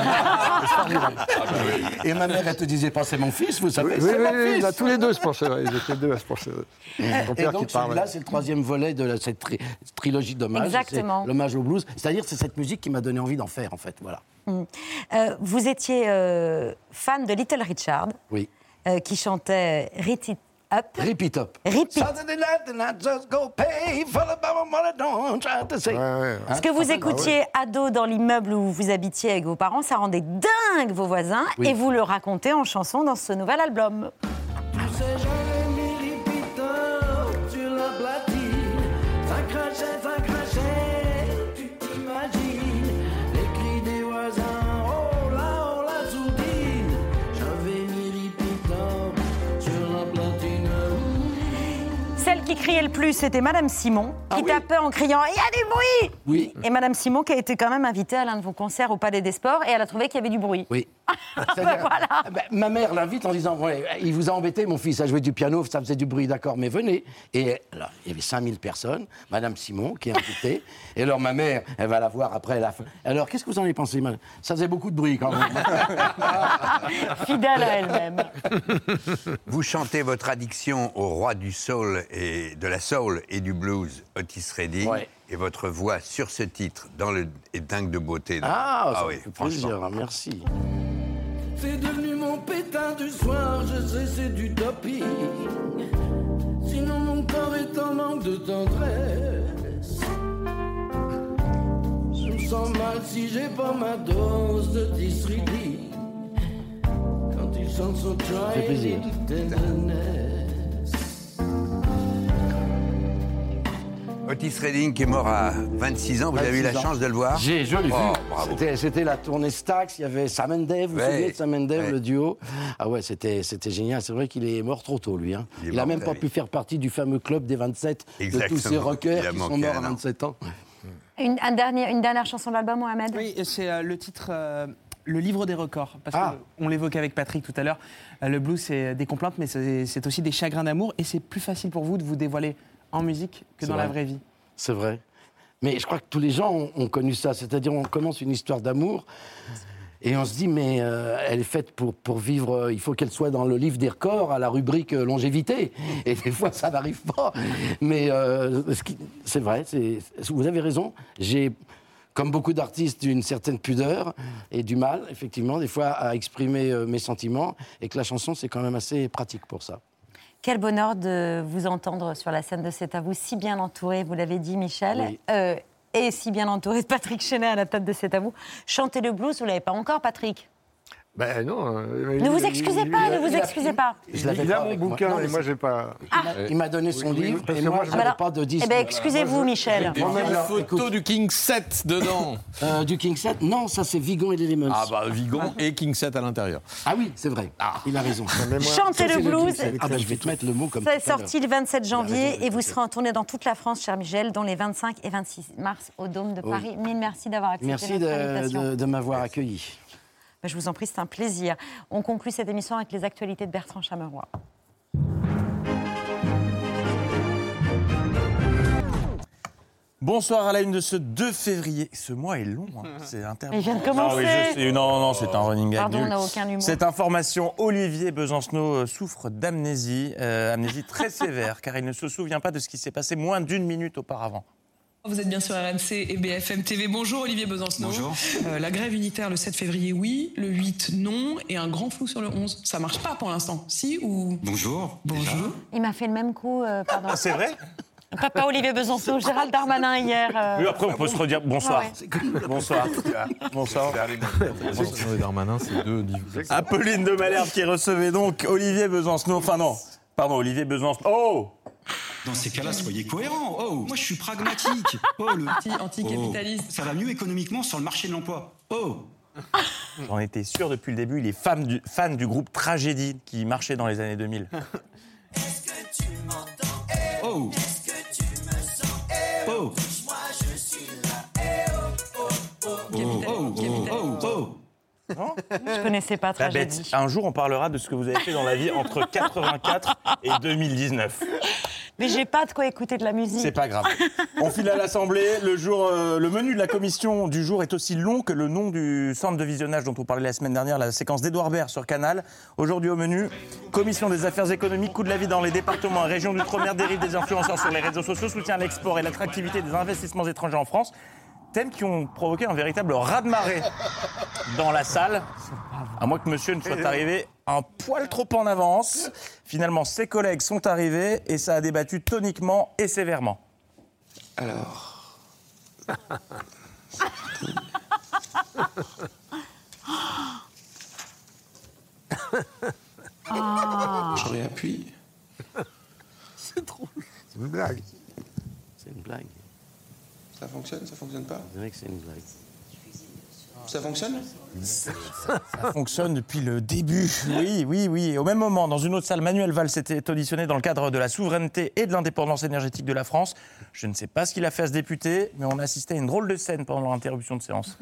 Et ma mère, elle te disait pas, c'est mon fils, vous savez, Oui, c'est oui, mon oui, fils. là, tous les deux se penchaient, ouais, ils étaient deux à se pencher. Ton Et père donc qui parlait. celui-là, c'est le troisième volet de la- cette tri- trilogie d'hommages. Exactement. C'est l'hommage au blues. C'est-à-dire, c'est cette musique qui m'a donné envie d'en faire, en fait. Voilà. Mm. Euh, vous étiez euh, fan de Little Richard, Oui. euh, qui chantait Rip It Up. Rip it up. Rip it. Saturday night and I just go pay for the Bible money, don't try to say. Ce que vous écoutiez ado dans l'immeuble où vous habitiez avec vos parents, ça rendait dingue vos voisins, Oui. et vous le racontez en chanson dans ce nouvel album. Tu sais, j'avais mis les pitons sur la platine. Ça crachait, ça crachait, tu t'imagines. Les cris des voisins, oh là, oh la sourdine. J'avais mis les pitons sur la platine. Celle qui criait le plus, c'était Madame Simon, Ah qui tapait en criant « Il y a du bruit !» Oui. Et Madame Simon qui a été quand même invitée à l'un de vos concerts au Palais des Sports, et elle a trouvé qu'il y avait du bruit. Oui. Ben voilà. Ben, ma mère l'invite en disant, ouais, il vous a embêté, mon fils, à jouer du piano, ça faisait du bruit, d'accord, mais venez. Et alors, il y avait cinq mille personnes, Madame Simon qui est invitée, et alors ma mère, elle va la voir après la fin. Alors, qu'est-ce que vous en avez pensé, madame? Ça faisait beaucoup de bruit quand même. Fidèle à elle-même. Vous chantez votre addiction au roi du soul et de la soul et du blues, Otis Redding, Ouais. et votre voix sur ce titre dans le est dingue de beauté. Ah, ça oui, me fait franchement. plaisir, merci. C'est devenu mon pétain du soir, je sais, c'est du doping. Sinon, mon corps est en manque de tendresse. Je me sens mal si j'ai pas ma dose de Disridi. Quand il chante son fait plaisir. trying tenderness. Otis Redding qui est mort à vingt-six ans, vous avez eu la vingt-six ans. chance de le voir? J'ai, je l'ai Oh, vu. bravo. C'était, c'était la tournée Stax, il y avait Sam and Dave, vous vous Ouais. souvenez de Sam and Dave, Ouais. le duo? Ah ouais, c'était, c'était génial. C'est vrai qu'il est mort trop tôt, lui. Hein. Il est Il n'a mort même très pas vite. pu faire partie du fameux club des vingt-sept, de tous Exactement. ces rockers Il a qui sont manqué morts à un an. vingt-sept ans. Une, un dernier, une dernière chanson de l'album, Mohamed? Oui, c'est euh, le titre euh, Le livre des records. Parce Ah. qu'on l'évoquait avec Patrick tout à l'heure. Euh, le blues, c'est des complaintes, mais c'est, c'est aussi des chagrins d'amour. Et c'est plus facile pour vous de vous dévoiler en musique que C'est dans vrai. la vraie vie. C'est vrai. Mais je crois que tous les gens ont, ont connu ça. C'est-à-dire, on commence une histoire d'amour et on se dit, mais euh, elle est faite pour, pour vivre, euh, il faut qu'elle soit dans le livre des records, à la rubrique euh, longévité. Et des fois, ça n'arrive pas. Mais euh, ce qui- c'est vrai, c'est, vous avez raison. J'ai, comme beaucoup d'artistes, une certaine pudeur et du mal, effectivement, des fois, à exprimer euh, mes sentiments. Et que la chanson, c'est quand même assez pratique pour ça. Quel bonheur de vous entendre sur la scène de C'est à vous, si bien entouré, vous l'avez dit, Michel, Oui. euh, et si bien entouré de Patrick Chenet à la table de C'est à vous. Chanter le blues, vous ne l'avez pas encore, Patrick? Ben non. euh, Ne il- vous excusez il- pas, il- ne vous il a- excusez pas. Je l'avais Il pas a mon avec moi. bouquin Non, mais et moi c'est- j'ai pas. Il m'a- Il m'a donné son Oui, oui, livre parce et que moi, moi, je je- n'avais Alors, pas de disque. eh ben, excusez-vous, Michel. Des Bon, vieilles alors, photos écoute. du King sept dedans. Euh, du King sept? Non, ça c'est Vigon et les Lemons. Ah bah Vigon et King sept à l'intérieur. Ah oui, c'est vrai. Il a raison. Chantez Ça, le c'est blues. King sept. Ah ben, je vais te mettre le mot comme Ça est tout à l'heure. sorti le vingt-sept janvier raison, et vous King serez en tournée dans toute la France, cher Michel, dont les vingt-cinq et vingt-six mars au Dôme de Oui. Paris. Mille merci d'avoir accepté Merci notre de, invitation. de- de m'avoir accueilli. Ben, je vous en prie, c'est un plaisir. On conclut cette émission avec les actualités de Bertrand Chameroy. Bonsoir à la une de ce deux février. Ce mois est long, hein. C'est interminable. Il vient de Non, oui, commencer. je sais. non, non, c'est un running gag Pardon, on nul. n'a aucun humour. Cette information, Olivier Besancenot euh, souffre d'amnésie, euh, amnésie très sévère, car il ne se souvient pas de ce qui s'est passé moins d'une minute auparavant. Vous êtes bien sur R M C et B F M T V. Bonjour Olivier Besancenot. Bonjour. Euh, la grève unitaire le sept février, oui. Le huit, non. Et un grand flou sur le onze. Ça marche pas pour l'instant. Si ou... Bonjour. Bonjour. Il m'a fait le même coup, euh, pardon. Ah, c'est vrai? Papa Olivier Besancenot, Gérald Darmanin hier. euh, Oui, après, on peut se redire bonsoir. Ah ouais. Bonsoir. Bonsoir. Besancenot et Darmanin, c'est deux. Apolline de Malherbe qui recevait donc Olivier Besancenot. Enfin, non. Pardon, Olivier Besancenot. Oh! Dans ces cas-là, soyez cohérents. Oh, moi je suis pragmatique. Oh, le anti-capitaliste. Oh, ça va mieux économiquement sur le marché de l'emploi. Oh. J'en étais sûr depuis le début, il est fan du, fan du groupe Tragédie qui marchait dans les années deux mille. Est-ce que tu m'entends? Oh. Est-ce que tu me sens? Oh. Moi je suis là. Oh, oh, oh. Oh, oh, oh, oh. Non? Je connaissais pas La Tragédie. bête. Un jour, on parlera de ce que vous avez fait dans la vie entre quatre-vingt-quatre et deux mille dix-neuf. Mais j'ai pas de quoi écouter de la musique. C'est pas grave. On file à l'Assemblée. Le, jour, euh, le menu de la commission du jour est aussi long que le nom du centre de visionnage dont on parlait la semaine dernière, la séquence d'Édouard Baird sur Canal. Aujourd'hui au menu, commission des affaires économiques, coût de la vie dans les départements et régions d'outre-mer, dérive des influenceurs sur les réseaux sociaux, soutien à l'export et l'attractivité des investissements étrangers en France. Thèmes qui ont provoqué un véritable raz-de-marée dans la salle, à moins que monsieur ne soit arrivé un poil trop en avance. Finalement, ses collègues sont arrivés et ça a débattu toniquement et sévèrement. Alors... Ah. Je réappuie. C'est trop... C'est une blague. C'est une blague. Ça fonctionne, ça fonctionne pas? Je dirais que c'est une blague. Ça fonctionne? Ça fonctionne depuis le début. Oui, oui, oui. Et au même moment, dans une autre salle, Manuel Valls s'était auditionné dans le cadre de la souveraineté et de l'indépendance énergétique de la France. Je ne sais pas ce qu'il a fait à ce député, mais on a assisté à une drôle de scène pendant l'interruption de séance.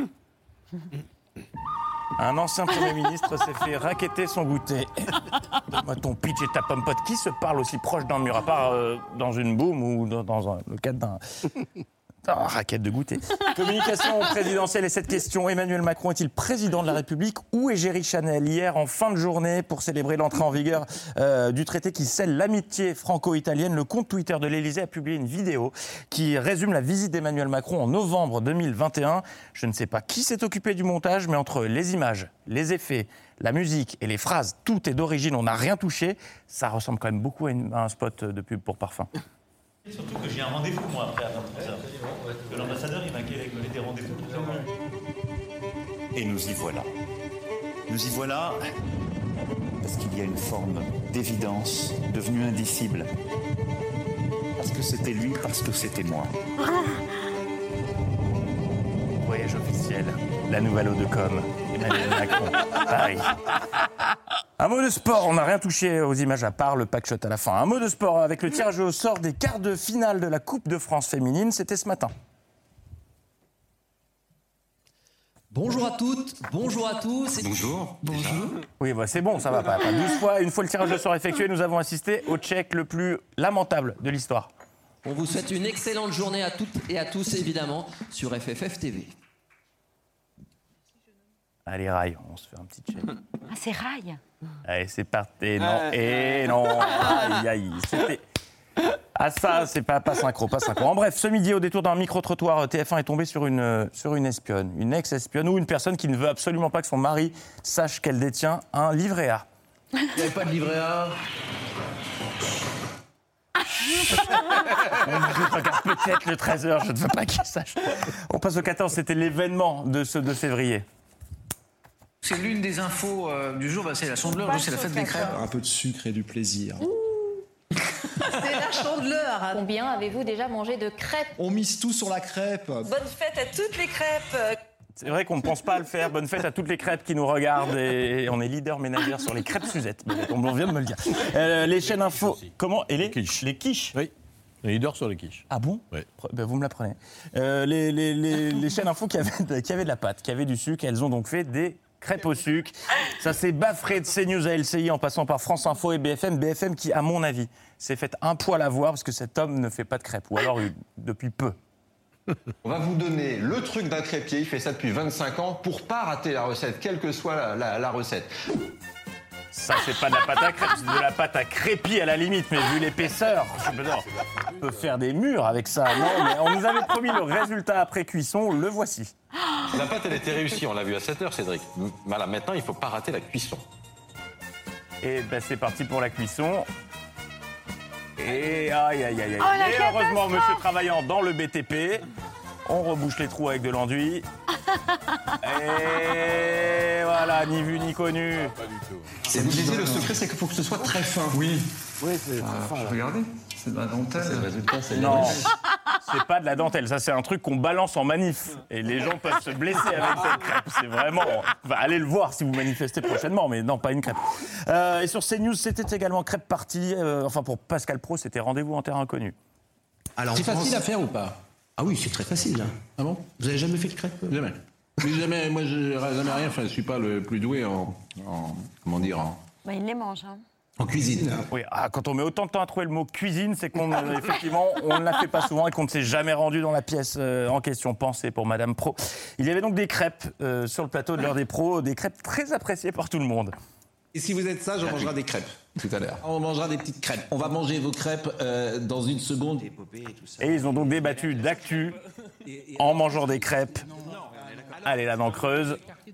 Un ancien Premier ministre s'est fait racketter son goûter. Donne-moi ton pitch et ta pompote. Qui se parle aussi proche d'un mur, à part euh, dans une boum ou dans, dans un, le cadre d'un... Ah, raquette de goûter. Communication présidentielle et cette question. Emmanuel Macron est-il président de la République? Où est Géry Chanel? Hier, en fin de journée, pour célébrer l'entrée en vigueur euh, du traité qui scelle l'amitié franco-italienne, le compte Twitter de l'Élysée a publié une vidéo qui résume la visite d'Emmanuel Macron en novembre deux mille vingt et un. Je ne sais pas qui s'est occupé du montage, mais entre les images, les effets, la musique et les phrases, tout est d'origine, on n'a rien touché. Ça ressemble quand même beaucoup à, une, à un spot de pub pour parfum. Surtout que j'ai un rendez-vous, moi, après, à vingt-trois heures. Que l'ambassadeur, il m'a donné des rendez-vous pour demain. Et nous y voilà. Nous y voilà parce qu'il y a une forme d'évidence devenue indicible. Parce que c'était lui, parce que c'était moi. Voyage officiel, la nouvelle eau de com, Emmanuel Macron, Paris. Un mot de sport, on n'a rien touché aux images à part le pack-shot à la fin. Un mot de sport avec le tirage au sort des quarts de finale de la Coupe de France féminine, c'était ce matin. Bonjour à toutes, bonjour à tous. Bonjour. Bonjour. Oui, bah c'est bon, ça va pas. pas douze fois, une fois le tirage au sort effectué, nous avons assisté au check le plus lamentable de l'histoire. On vous souhaite une excellente journée à toutes et à tous, évidemment, sur F F F T V. Allez, Rail, on se fait un petit check. Ah, c'est Rail. Allez, c'est parti. Non, et non. Aïe, aïe. C'était... Ah ça, c'est pas, pas synchro, pas synchro. En bref, ce midi, au détour d'un micro-trottoir, T F un est tombé sur une, sur une espionne, une ex-espionne ou une personne qui ne veut absolument pas que son mari sache qu'elle détient un livret A. Il n'y avait pas de livret A. Je regarde peut-être le treize heures, je ne veux pas qu'il sache. On passe au quatorze, c'était l'événement de ce deux février. C'est l'une des infos euh, du jour, bah, c'est la Chandeleur, c'est la fête des crêpes. Un peu de sucre et du plaisir. C'est la Chandeleur. Combien avez-vous déjà mangé de crêpes? On mise tout sur la crêpe. Bonne fête à toutes les crêpes. C'est vrai qu'on ne pense pas à le faire. Bonne fête à toutes les crêpes qui nous regardent. Et on est leader ménagère sur les crêpes Suzette. On vient de me le dire. Euh, les chaînes info. Comment? Et les quiches. Les quiches. Oui. Les leaders sur les quiches. Ah bon? Oui. Ben vous me l'apprenez. Euh, les, les, les, les chaînes info qui avaient, de, qui avaient de la pâte, qui avaient du sucre, elles ont donc fait des crêpes au sucre. Ça s'est baffré de CNews à L C I en passant par France Info et B F M. B F M qui, à mon avis, s'est fait un poil à voir parce que cet homme ne fait pas de crêpes. Ou alors depuis peu. On va vous donner le truc d'un crêpier, il fait ça depuis vingt-cinq ans, pour pas rater la recette, quelle que soit la, la, la recette. Ça, c'est pas de la pâte à crêpes, c'est de la pâte à crépi à la limite, mais vu l'épaisseur, je me dis, on peut faire des murs avec ça. Non, mais on nous avait promis le résultat après cuisson, le voici. La pâte, elle était réussie, on l'a vu à sept heures, Cédric. Voilà, maintenant, il ne faut pas rater la cuisson. Et ben, c'est parti pour la cuisson. Et aïe, aïe, aïe, aïe. Oh, la Et heureusement, catastrophe. monsieur travaillant dans le B T P, on rebouche les trous avec de l'enduit. Et voilà, ni vu ni connu. Pas du tout. C'est vous disiez, le secret, c'est qu'il faut que ce soit très fin. Oui. Oui, c'est Ah, fin, là. regardez, c'est de la dentelle. C'est le résultat, c'est Non, c'est pas de la dentelle. Ça, c'est un truc qu'on balance en manif. Et les gens peuvent se blesser avec cette crêpe. C'est vraiment... Enfin, allez le voir si vous manifestez prochainement, mais non, pas une crêpe. Euh, et sur CNews, c'était également crêpe party. Euh, enfin, pour Pascal Praud, c'était rendez-vous en terre inconnue. Alors, C'est en France- facile à faire ou pas? Ah oui, c'est très facile. Hein. Ah bon? Vous avez jamais fait de crêpes? Jamais. Mais jamais, moi, j'ai jamais rien fait. Je suis pas le plus doué en, en- comment dire, en, Bah, il les mange. Hein. en cuisine. Oui, ah, quand on met autant de temps à trouver le mot cuisine, c'est qu'on euh, effectivement on ne la fait pas souvent et qu'on ne s'est jamais rendu dans la pièce euh, en question. Pensée pour Madame Praud. Il y avait donc des crêpes euh, sur le plateau de l'heure des pros, des crêpes très appréciées par tout le monde. Et si vous êtes sage, on mangera des crêpes tout à l'heure. On mangera des petites crêpes. On va manger vos crêpes euh, dans une seconde. Et ils ont donc débattu d'actu en mangeant des crêpes. Allez, la dent creuse.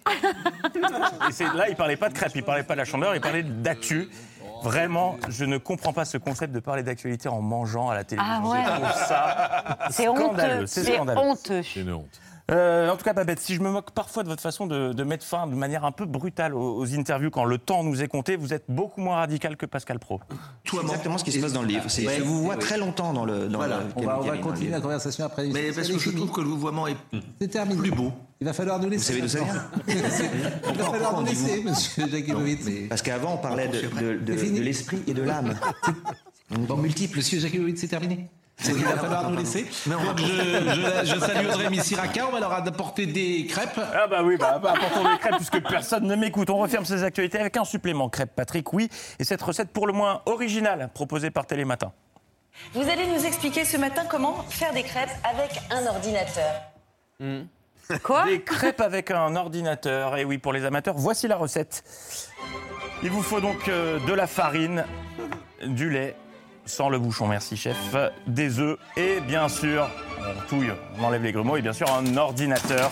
Et c'est, là, il parlait pas de crêpes, il parlait pas de la chandeleur, il parlait d'actu. Vraiment, je ne comprends pas ce concept de parler d'actualité en mangeant à la télévision. Ah ouais. Je trouve ça C'est scandaleux. honteux. C'est C'est scandaleux. honteux. C'est une honte. Euh, en tout cas, Babette, si je me moque parfois de votre façon de, de mettre fin de manière un peu brutale aux, aux interviews quand le temps nous est compté, vous êtes beaucoup moins radical que Pascal Praud. C'est exactement ce qui se passe dans le livre. C'est- Ouais, je vous vois oui. très longtemps dans le dans Voilà, le on va, on va Karine, dans le continuer livre. la conversation après. Mais parce que je trouve que le vouvoiement est C'est terminé. plus beau. Il va falloir nous laisser. Vous savez d'où ça Il va falloir nous laisser, monsieur Jakubowicz. Parce qu'avant, on parlait de, de- de- C'est fini. de l'esprit et de l'âme. Bon, multiple, monsieur Jakubowicz, c'est terminé. Il va falloir nous laisser. Mais on va- Donc, je, je, je salue Audrey Missiraka, on va leur apporter des crêpes. Ah bah oui, bah, bah apportons des crêpes puisque personne ne m'écoute. On referme ces actualités avec un supplément crêpes Patrick, oui. Et cette recette pour le moins originale proposée par Télématin. Vous allez nous expliquer ce matin comment faire des crêpes avec un ordinateur. Quoi? Des crêpes avec un ordinateur. Et oui, pour les amateurs, voici la recette. Il vous faut donc euh, de la farine, du lait, sans le bouchon, merci chef, des œufs et bien sûr, on touille, on enlève les grumeaux et bien sûr un ordinateur.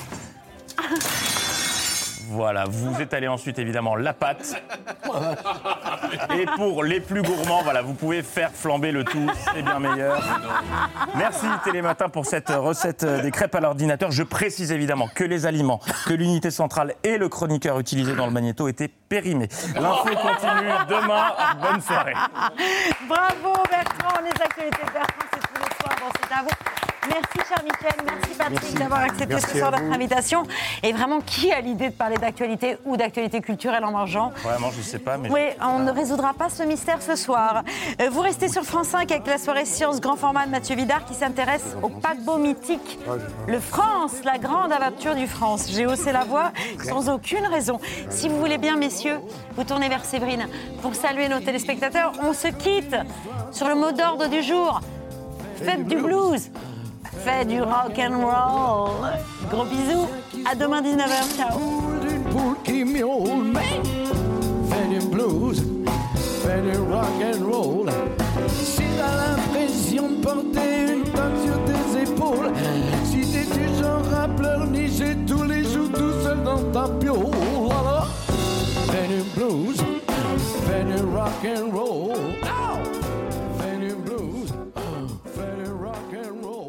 Voilà, vous étalez ensuite évidemment la pâte. Et pour les plus gourmands, voilà, vous pouvez faire flamber le tout, c'est bien meilleur. Merci Télématin pour cette recette des crêpes à l'ordinateur. Je précise évidemment que les aliments, que l'unité centrale et le chroniqueur utilisé dans le magnéto étaient périmés. L'info continue demain. Bonne soirée. Bravo Bertrand, les actualités de Bertrand, c'est tous les soirs dans C'est à vous. Merci cher Mickaël, merci Patrick Merci. d'avoir accepté Merci ce soir à vous. notre invitation. Et vraiment, qui a l'idée de parler d'actualité ou d'actualité culturelle en mangeant? Vraiment, je sais pas, mais... Oui, on ne résoudra pas ce mystère ce soir. Euh, Vous restez sur France cinq avec la soirée Science grand format de Mathieu Vidard qui s'intéresse au paquebot mythique. Le France, la grande aventure du France. J'ai haussé la voix sans aucune raison. Si vous voulez bien, messieurs, vous tournez vers Séverine pour saluer nos téléspectateurs. On se quitte sur le mot d'ordre du jour. Faites du blues. Faites du rock and roll. Gros bisous. À demain dix-neuf heures. Ciao. Keep me old man, fais du blues, fais du rock and roll. Si t'as l'impression de porter une tonne sur tes épaules, si t'es du genre à pleurnicher tous les jours tout seul dans ta piole, alors fais du blues, fais du rock and roll. Fais du blues, fais du rock and roll.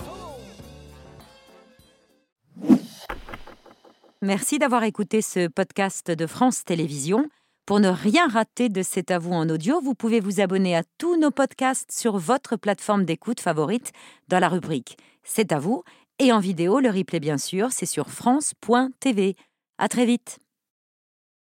Merci d'avoir écouté ce podcast de France Télévisions. Pour ne rien rater de C'est à vous en audio, vous pouvez vous abonner à tous nos podcasts sur votre plateforme d'écoute favorite dans la rubrique C'est à vous. Et en vidéo, le replay bien sûr, c'est sur France point T V. À très vite.